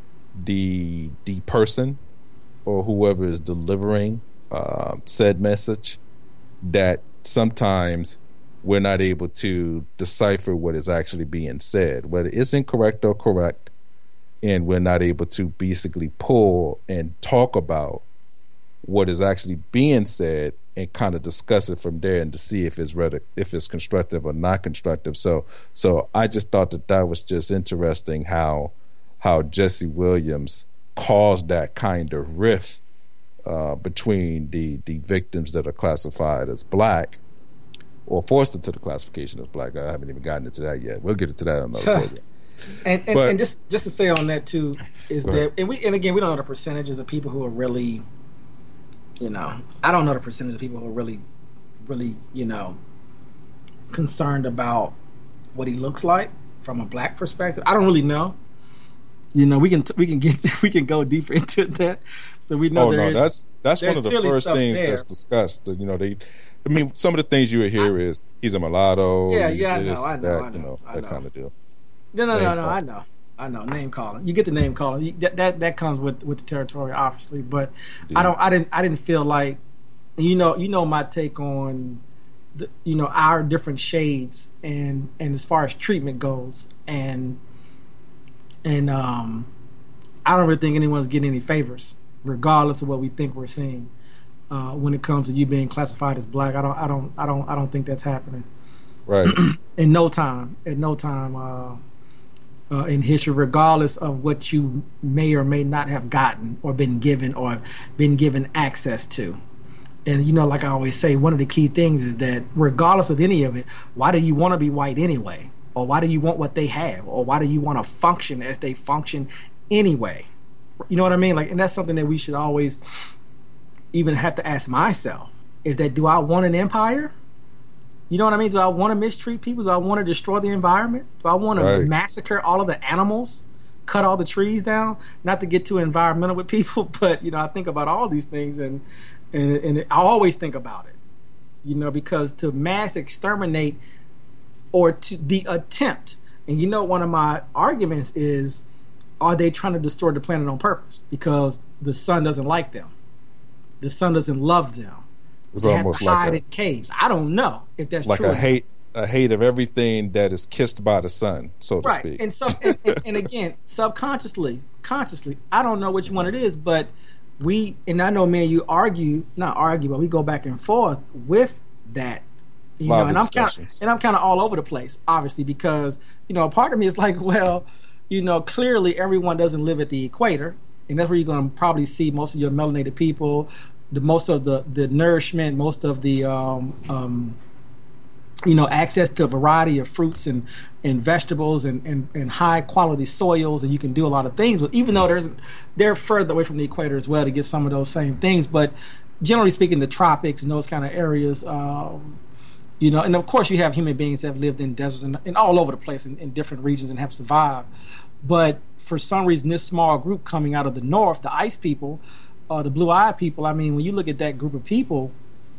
the the person or whoever is delivering uh, said message, that sometimes we're not able to decipher what is actually being said, whether it's incorrect or correct, and we're not able to basically pull and talk about what is actually being said and kind of discuss it from there, and to see if it's ready, if it's constructive or not constructive. So, so I just thought that that was just interesting, how how Jesse Williams caused that kind of rift uh, between the the victims that are classified as black, or forced into the classification as black. I haven't even gotten into that yet. We'll get into that on another program. And and, But- and just just to say on that too is Go that, ahead. and we and again, we don't know the percentages of people who are really, you know, I don't know the percentage of people who are really, really, you know, concerned about what he looks like from a black perspective. I don't really know. You know, we can we can get we can go deeper into that. So we know Oh there no, is- that's that's one there's of the clearly first stuff things there. that's discussed. You know, they, I mean, some of the things you would hear is he's a mulatto. Yeah, he's yeah, I this, know, I know, that, I know, you know, I that know. kind of deal. No, no, no, Name no. calling. I know, I know. Name calling. You get the name calling. You, that, that that comes with, with the territory, obviously. But Yeah. I don't. I didn't. I didn't feel like, you know. You know my take on, the, you know, our different shades and and as far as treatment goes, and and um, I don't really think anyone's getting any favors, regardless of what we think we're seeing. Uh, when it comes to you being classified as black, I don't. I don't. I don't. I don't think that's happening. Right. In no time, at no time uh, uh, in history, regardless of what you may or may not have gotten or been given or been given access to. And, you know, like I always say, one of the key things is that regardless of any of it, why do you want to be white anyway? Or why do you want what they have? Or why do you want to function as they function anyway? You know what I mean? Like, and that's something that we should always even have to ask myself, is that, do I want an empire? You know what I mean? Do I want to mistreat people? Do I want to destroy the environment? Do I want to Right. massacre all of the animals, cut all the trees down? Not to get too environmental with people, but, you know, I think about all these things, and and, and I always think about it, you know, because to mass exterminate, or to the attempt, and you know, one of my arguments is, are they trying to destroy the planet on purpose? Because the sun doesn't like them. The sun doesn't love them. It's They have almost to hide like in caves. I don't know if that's a, like true. a or not. hate, a hate of everything that is kissed by the sun, so to right. speak. And so, and, and, and again, subconsciously, consciously, I don't know which one it is, but we, and I know me and you argue, not argue, but we go back and forth with that, you know, and I'm kind of, and I'm kind of all over the place, obviously, because, you know, a part of me is like, well, you know, clearly everyone doesn't live at the equator, and that's where you're going to probably see most of your melanated people, the most of the, the nourishment, most of the, um, um, you know, access to a variety of fruits and, and vegetables and, and, and high quality soils, and you can do a lot of things with, even though there's they're further away from the equator as well to get some of those same things. But generally speaking, the tropics and those kind of areas, um, you know, and of course you have human beings that have lived in deserts and, and all over the place in, in different regions and have survived. But for some reason, this small group coming out of the north, the ice people, uh, the blue-eyed people, I mean, when you look at that group of people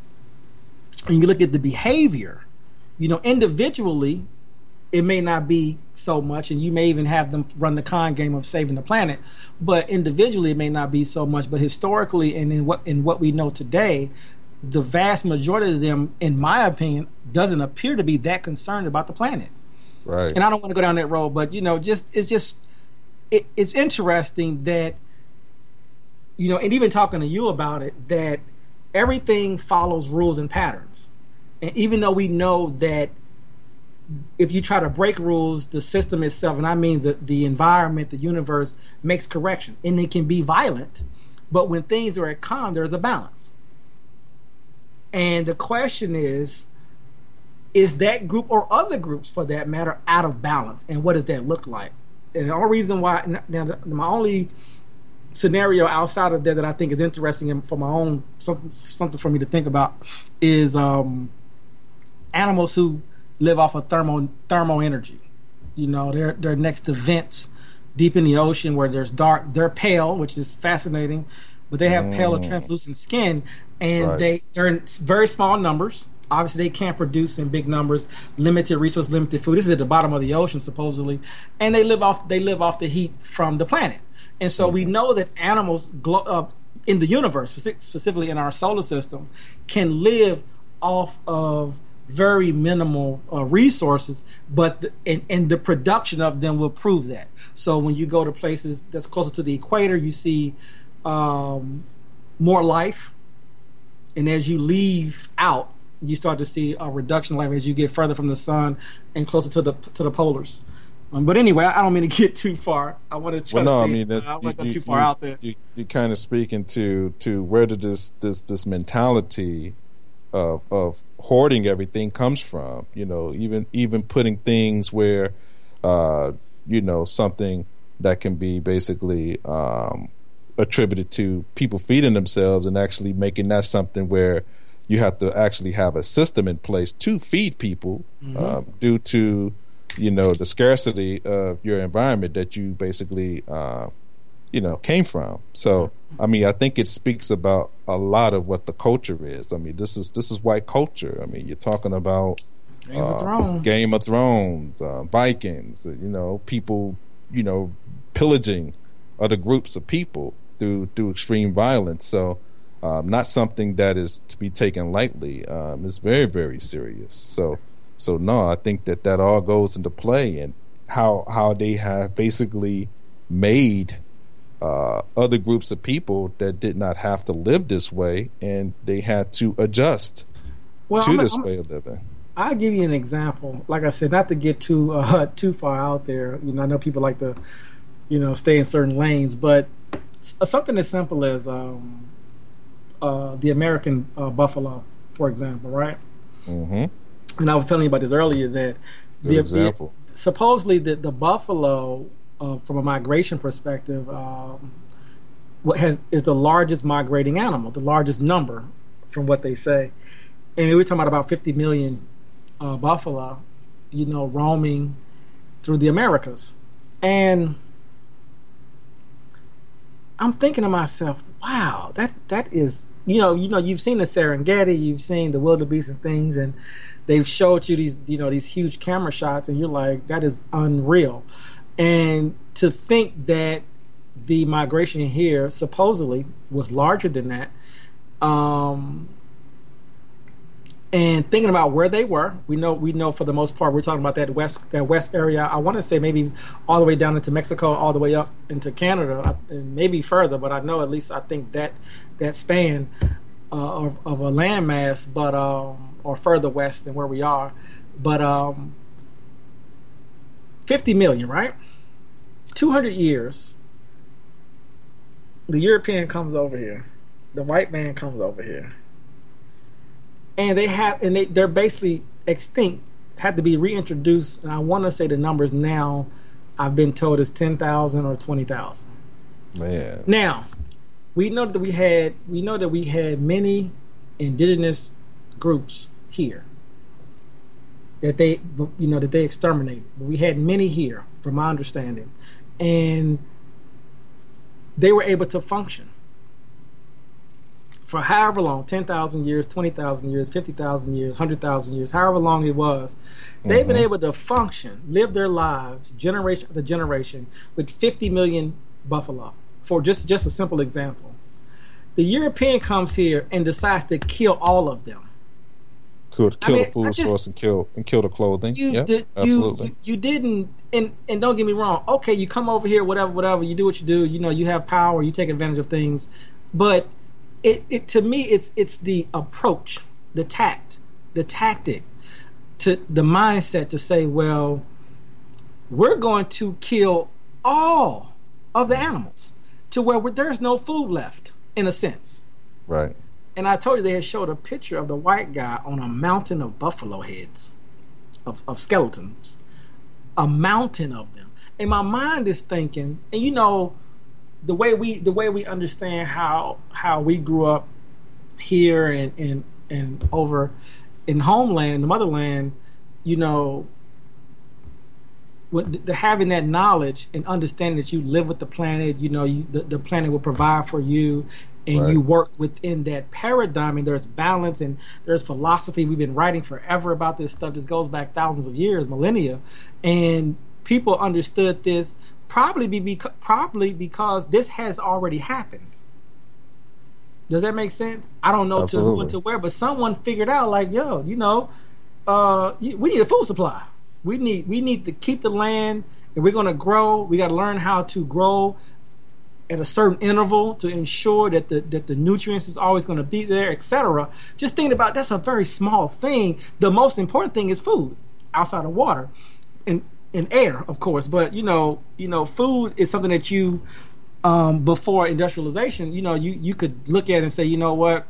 and you look at the behavior, you know, individually, it may not be so much, and you may even have them run the con game of saving the planet. But individually, it may not be so much. But historically, and in what in what we know today, the vast majority of them, in my opinion, doesn't appear to be that concerned about the planet. Right. And I don't want to go down that road, but you know, just it's just it, it's interesting that, you know, and even talking to you about it, that everything follows rules and patterns. And even though we know that if you try to break rules, the system itself, and I mean the, the environment, the universe, makes correction. And it can be violent. But when things are at calm, there's a balance. And the question is, is that group or other groups, for that matter, out of balance? And what does that look like? And the only reason why, now my only scenario outside of that that I think is interesting and for my own, something, something for me to think about, is um, animals who live off of thermo thermo energy. You know, they're they're next to vents deep in the ocean where there's dark. They're pale, which is fascinating, but they have mm. pale or translucent skin, and right. they they're in very small numbers. Obviously, they can't produce in big numbers. Limited resource, limited food. This is at the bottom of the ocean, supposedly, and they live off they live off the heat from the planet. And so mm-hmm. we know that animals glow, uh, in the universe, specifically in our solar system, can live off of very minimal uh, resources, but the, and, and the production of them will prove that. So when you go to places that's closer to the equator, you see um, more life, and as you leave out, you start to see a reduction of life as you get further from the sun and closer to the to the polars. Um, but anyway, I don't mean to get too far. I want to try well, no, to stay, I mean, that, uh, I want to go you, too far you, out there. You, you're kind of speaking to to where did this this this mentality of of hoarding everything comes from. You know, even even putting things where, uh, you know, something that can be basically um, attributed to people feeding themselves, and actually making that something where you have to actually have a system in place to feed people mm-hmm. uh, due to, you know, the scarcity of your environment that you basically, uh, you know, came from. So, I mean, I think it speaks about a lot of what the culture is. I mean, this is this is white culture. I mean, you're talking about Game uh, of Thrones, Game of Thrones, uh, Vikings. You know, people, you know, pillaging other groups of people through through extreme violence. So, um, not something that is to be taken lightly. Um, it's very very serious. So. So no, I think that that all goes into play, and how how they have basically made uh, other groups of people that did not have to live this way, and they had to adjust well, to I'm, this I'm, way of living. I'll give you an example. Like I said, not to get too uh, too far out there. You know, I know people like to, you know, stay in certain lanes, but something as simple as um, uh, the American uh, buffalo, for example, right? Mm-hmm. And I was telling you about this earlier that Good the, example. The, supposedly the, the buffalo, uh, from a migration perspective, um, what has is the largest migrating animal, the largest number, from what they say. And we were talking about about fifty million uh, buffalo, you know, roaming through the Americas. And I'm thinking to myself, wow, that that is, you know, you know, you've seen the Serengeti, you've seen the wildebeest and things, and they've showed you these, you know, these huge camera shots, and you're like, that is unreal. And to think that the migration here supposedly was larger than that, um, and thinking about where they were. We know we know for the most part we're talking about that west that west area. I want to say maybe all the way down into Mexico, all the way up into Canada, and maybe further. But I know at least I think that that span uh, of, of a landmass, but um, or further west than where we are. But um, fifty million, right? two hundred years. The European comes over here. The white man comes over here. And they have, and they, they're basically extinct, had to be reintroduced. And I want to say the numbers now, I've been told is ten thousand or twenty thousand. Man. Now, we know that we had, we know that we had many indigenous groups here that they, you know, that they exterminated. But we had many here, from my understanding. And they were able to function for however long, ten thousand years, twenty thousand years, fifty thousand years, one hundred thousand years, however long it was. They've mm-hmm. been able to function, live their lives, generation after generation, with fifty million buffalo, for just, just a simple example. The European comes here and decides to kill all of them. Could kill I mean, the food just, source and kill and kill the clothing. You yep, did, absolutely. You, you didn't, and and don't get me wrong. Okay, you come over here, whatever, whatever. You do what you do. You know, you have power. You take advantage of things. But it, it to me, it's it's the approach, the tact, the tactic, to the mindset to say, well, we're going to kill all of the animals to where we're, there's no food left, in a sense. Right. And I told you they had showed a picture of the white guy on a mountain of buffalo heads, of, of skeletons, a mountain of them. And my mind is thinking, and you know, the way we the way we understand how how we grew up here and and, and over in homeland, in the motherland, you know, with the, having that knowledge and understanding that you live with the planet, you know, you, the, the planet will provide for you. And right. you work within that paradigm, and there's balance and there's philosophy. We've been writing forever about this stuff. This goes back thousands of years, millennia, and people understood this probably be beca- probably because this has already happened. Does that make sense? I don't know Absolutely. to who and to where, but someone figured out, like, yo, you know, uh, we need a food supply. We need we need to keep the land, and we're going to grow. We got to learn how to grow at a certain interval to ensure that the that the nutrients is always going to be there, et cetera. Just think about that's a very small thing. The most important thing is food, outside of water, and and air, of course. But you know, you know, food is something that you um, before industrialization, you know, you you could look at it and say, you know what,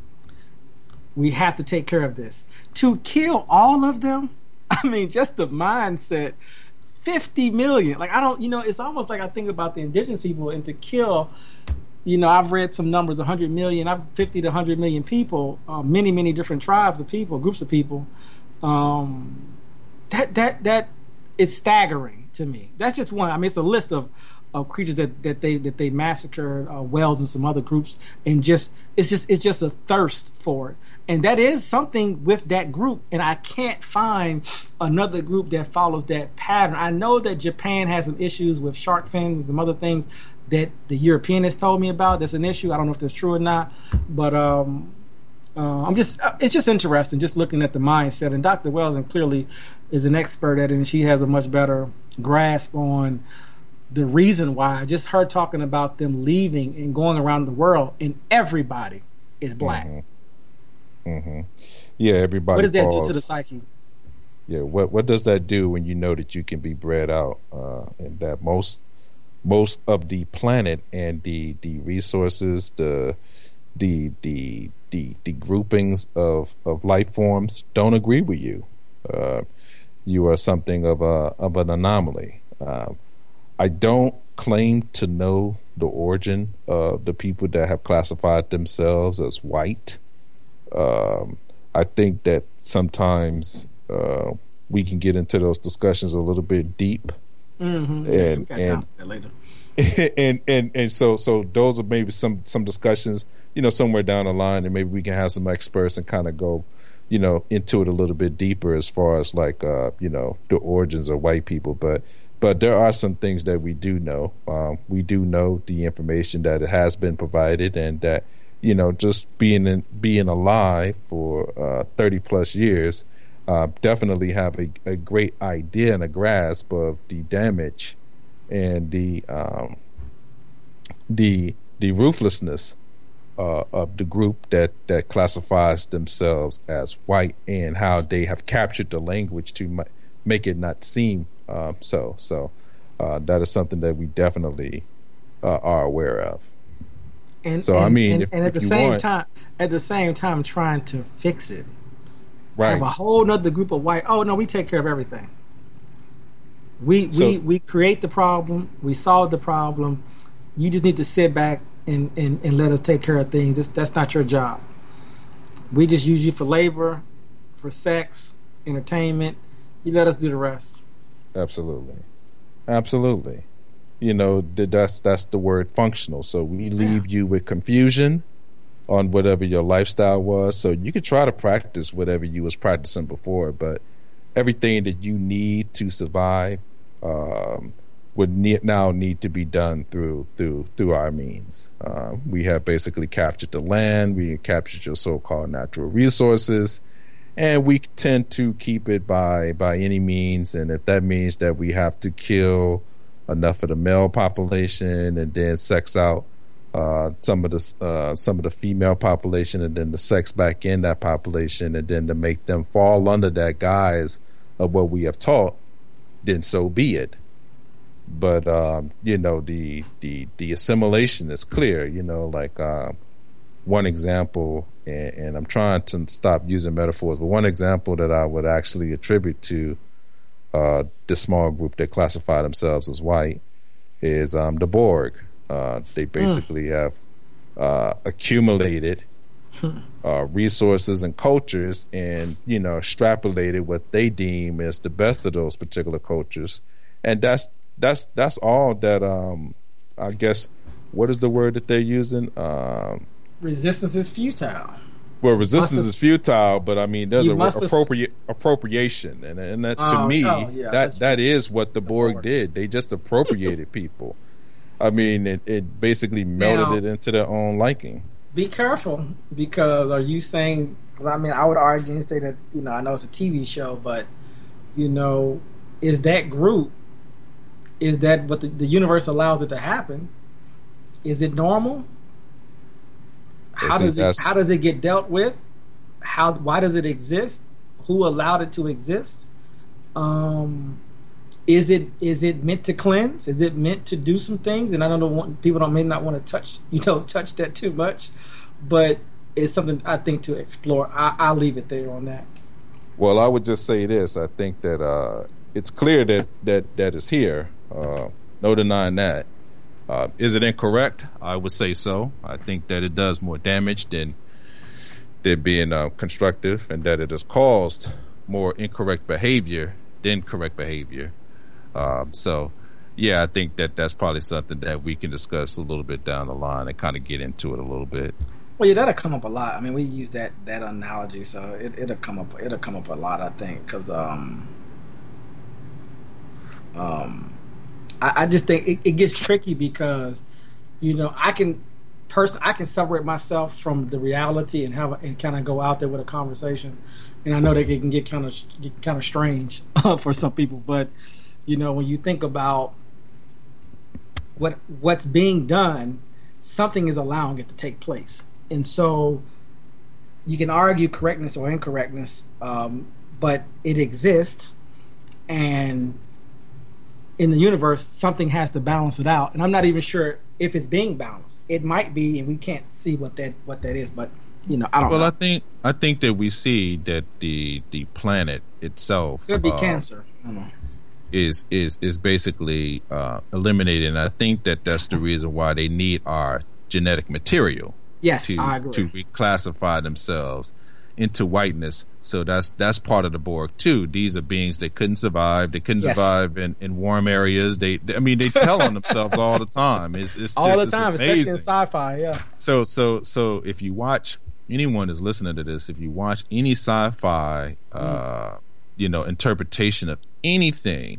we have to take care of this. To kill all of them, I mean, just the mindset. fifty million. Like, I don't, you know, it's almost like I think about the indigenous people, and to kill, you know, I've read some numbers, one hundred million, I've fifty to one hundred million people, uh, many, many different tribes of people, groups of people. Um, that, that, that is staggering to me. That's just one. I mean, it's a list of, of creatures that, that they, that they massacred, uh, Whales and some other groups. And just, it's just, it's just a thirst for it. And that is something with that group, and I can't find another group that follows that pattern. I know that Japan has some issues with shark fins and some other things that the European has told me about. That's an issue. I don't know if that's true or not, but um, uh, I'm just, it's just interesting just looking at the mindset. And Doctor Welsing clearly is an expert at it, and she has a much better grasp on the reason why. Just her talking about them leaving and going around the world, and everybody is black. Mm-hmm. Mm-hmm. Yeah, everybody. What does that falls. do to the psyche? Yeah, what what does that do when you know that you can be bred out, uh, and that most most of the planet and the the resources, the the the the, the groupings of, of life forms don't agree with you. Uh, you are something of a of an anomaly. Uh, I don't claim to know the origin of the people that have classified themselves as white. Um, I think that sometimes uh, we can get into those discussions a little bit deep, mm-hmm. and yeah, we got and, time for that later. and and and so so those are maybe some some discussions, you know, somewhere down the line, and maybe we can have some experts and kind of go, you know, into it a little bit deeper as far as like uh, you know, the origins of white people, but. But there are some things that we do know. Um, we do know the information that has been provided, and that you know, just being in, being alive for uh, thirty plus years, uh, definitely have a, a great idea and a grasp of the damage and the um, the the ruthlessness uh, of the group that that classifies themselves as white, and how they have captured the language to ma- make it not seem uh, so. So uh, that is something that we definitely uh, are aware of. And, so and, I mean, and, if, and at if the you same want, time, at the same time, trying to fix it, right? Have a whole nother group of white. Oh no, we take care of everything. We So- we we create the problem. We solve the problem. You just need to sit back and, and, and let us take care of things. That's, that's not your job. We just use you for labor, for sex, entertainment. You let us do the rest. Absolutely, absolutely. You know, th- that's that's the word functional. So we leave Yeah. you with confusion on whatever your lifestyle was. So you could try to practice whatever you was practicing before, but everything that you need to survive um, would ne- now need to be done through through through our means. Uh, we have basically captured the land. We have captured your so-called natural resources, and we tend to keep it by by any means. And if that means that we have to kill enough of the male population and then sex out uh, some of the uh, some of the female population, and then the sex back in that population, and then to make them fall under that guise of what we have taught, then so be it. But um, you know, the the the assimilation is clear. You know, like uh, one example, and, and I'm trying to stop using metaphors, but one example that I would actually attribute to uh, this small group that classify themselves as white is um, the Borg. Uh, they basically mm. have uh, accumulated uh, resources and cultures, and you know, extrapolated what they deem as the best of those particular cultures, and that's that's that's all that um, I guess. What is the word that they're using? Um, Resistance is futile. Well, resistance Must is futile, but I mean, there's You a must have- appropriate appropriation, and and that, to Oh, me, oh, yeah, that that's- that is what the Borg Borg. did. They just appropriated people. I mean, it, it basically melted Now- it into their own liking. Be careful, because are you saying? Because I mean, I would argue and say that, you know, I know it's a T V show, but you know, is that group? Is that what the, the universe allows it to happen? Is it normal? How See, does it that's- how does it get dealt with? How why does it exist? Who allowed it to exist? Um, is it is it meant to cleanse? Is it meant to do some things? And I don't know, want, people don't may not want to touch you know touch that too much, but it's something I think to explore. I, I'll leave it there on that. Well, I would just say this: I think that uh, it's clear that that that is here. Uh, no denying that. Uh, is it incorrect? I would say so. I think that it does more damage than than being uh, constructive, and that it has caused more incorrect behavior than correct behavior. Um, so, yeah, I think that that's probably something that we can discuss a little bit down the line and kind of get into it a little bit. Well, yeah, that'll come up a lot. I mean, we use that that analogy, so it, it'll come up. It'll come up a lot, I think, because um, um, I, I just think it, it gets tricky because, you know, I can person I can separate myself from the reality and have a, and kind of go out there with a conversation, and I know that it can get kind of get kind of strange for some people, but you know, when you think about what what's being done, something is allowing it to take place. And so you can argue correctness or incorrectness, um, but it exists, and in the universe, something has to balance it out. And I'm not even sure if it's being balanced. It might be, and we can't see what that what that is. But you know, I don't. Well, know. I think I think that we see that the the planet itself Could be uh, cancer. I don't know. is is is basically uh, eliminated. And I think that that's the reason why they need our genetic material. Yes, to, I agree. to reclassify themselves into whiteness. So that's that's part of the Borg too. These are beings that couldn't survive. They couldn't Yes. survive in, in warm areas. They, they, I mean, they tell on themselves all the time. It's, it's All just, the it's time, especially in amazing. sci-fi. Yeah. So so so if you watch, anyone is listening to this, if you watch any sci-fi, uh, you know, interpretation of anything,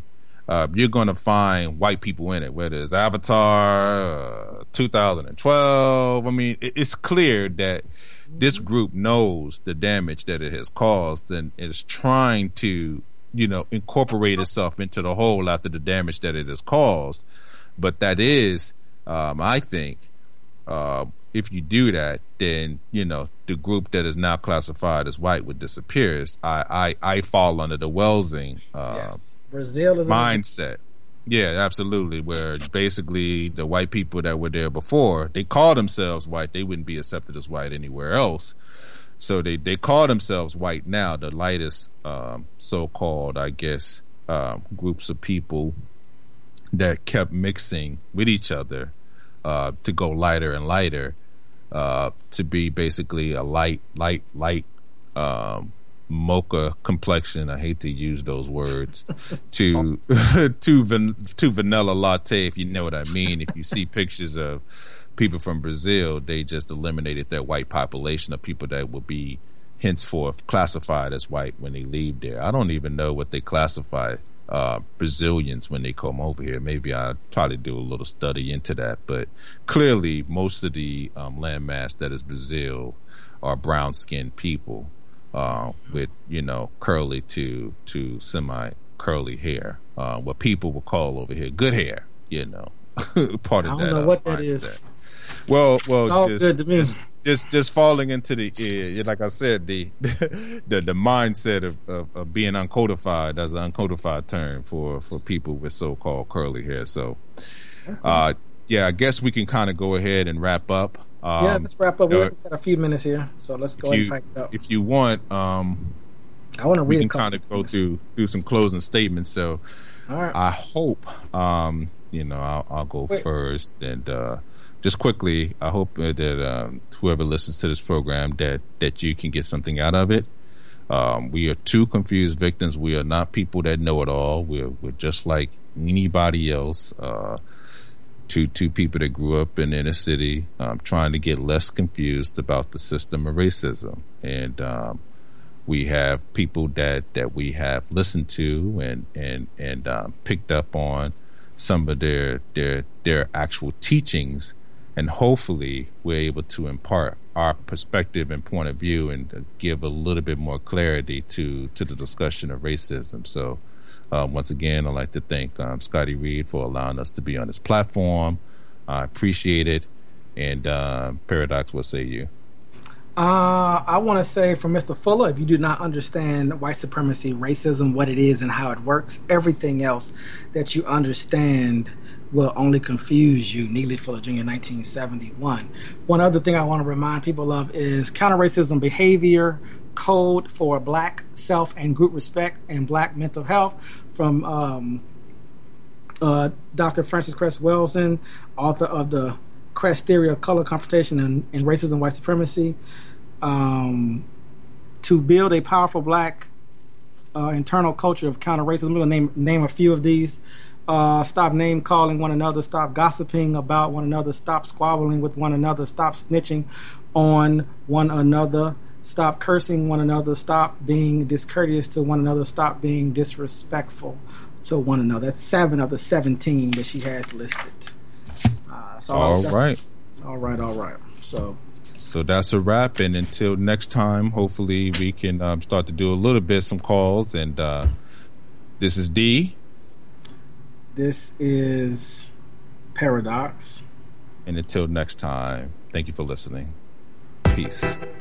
uh, you're going to find white people in it, whether it's Avatar, uh, two thousand twelve. I mean, it, it's clear that this group knows the damage that it has caused and is trying to, you know, incorporate itself into the whole after the damage that it has caused. But that is, um, I think, uh, if you do that, then, you know, the group that is now classified as white would disappear. I, I, I fall under the Welsing uh, yes. Brazil is mindset. Yeah, absolutely. Where basically the white people that were there before, they call themselves white. They wouldn't be accepted as white anywhere else. So they, they call themselves white now, the lightest um, so-called, I guess, uh, groups of people that kept mixing with each other uh, to go lighter and lighter, uh, to be basically a light, light, light um, mocha complexion. I hate to use those words. to to van, to vanilla latte, if you know what I mean. If you see pictures of people from Brazil, they just eliminated their white population of people that will be henceforth classified as white when they leave there. I don't even know what they classify uh, Brazilians when they come over here. Maybe I'll probably do a little study into that. But clearly, most of the um, landmass that is Brazil are brown-skinned people uh, with, you know, curly to to semi-curly hair. Uh, what people will call over here good hair, you know. Part of I don't that, know uh, what that mindset. is. Well, well, All just, good to me. just just just falling into the uh, like I said, the the the mindset of, of, of being uncodified as an uncodified term for, for people with so-called curly hair. So, okay. uh, yeah, I guess we can kind of go ahead and wrap up. Um, yeah, let's wrap up. We've uh, got a few minutes here, so let's go ahead you, and tighten it up. If you want, um, I want to read. We can kind of go through through some closing statements. So, all right. I hope, um, you know, I'll, I'll go Wait. first and. Uh, Just quickly, I hope that um, whoever listens to this program that, that you can get something out of it. Um, we are two confused victims. We are not people that know it all. We're we're just like anybody else. Uh, two two people that grew up in the inner city, um, trying to get less confused about the system of racism. And um, we have people that, that we have listened to and and and um, picked up on some of their their their actual teachings. And hopefully we're able to impart our perspective and point of view and give a little bit more clarity to, to the discussion of racism. So uh, once again, I'd like to thank um, Scotty Reed for allowing us to be on this platform. I appreciate it. And uh, Paradox, what say you? Uh, I want to say for Mister Fuller, if you do not understand white supremacy, racism, what it is and how it works, everything else that you understand will only confuse you. Neely Fuller Junior, nineteen seventy-one. One other thing I want to remind people of is Counter-Racism Behavior Code for Black Self and Group Respect and Black Mental Health from um, uh, Doctor Frances Cress Welsing, author of the Cress Theory of Color, Confrontation, and, and Racism, White Supremacy. Um, to build a powerful black uh, internal culture of counter-racism. I'm going to name, name a few of these. Uh, stop name-calling one another. Stop gossiping about one another. Stop squabbling with one another. Stop snitching on one another. Stop cursing one another. Stop being discourteous to one another. Stop being disrespectful to one another. That's seven of the seventeen that she has listed. Uh, so all that's, right. All right, all right. So... So that's a wrap, and until next time, hopefully we can um, start to do a little bit some calls. And uh, this is D. This is Paradox. And until next time, thank you for listening. Peace.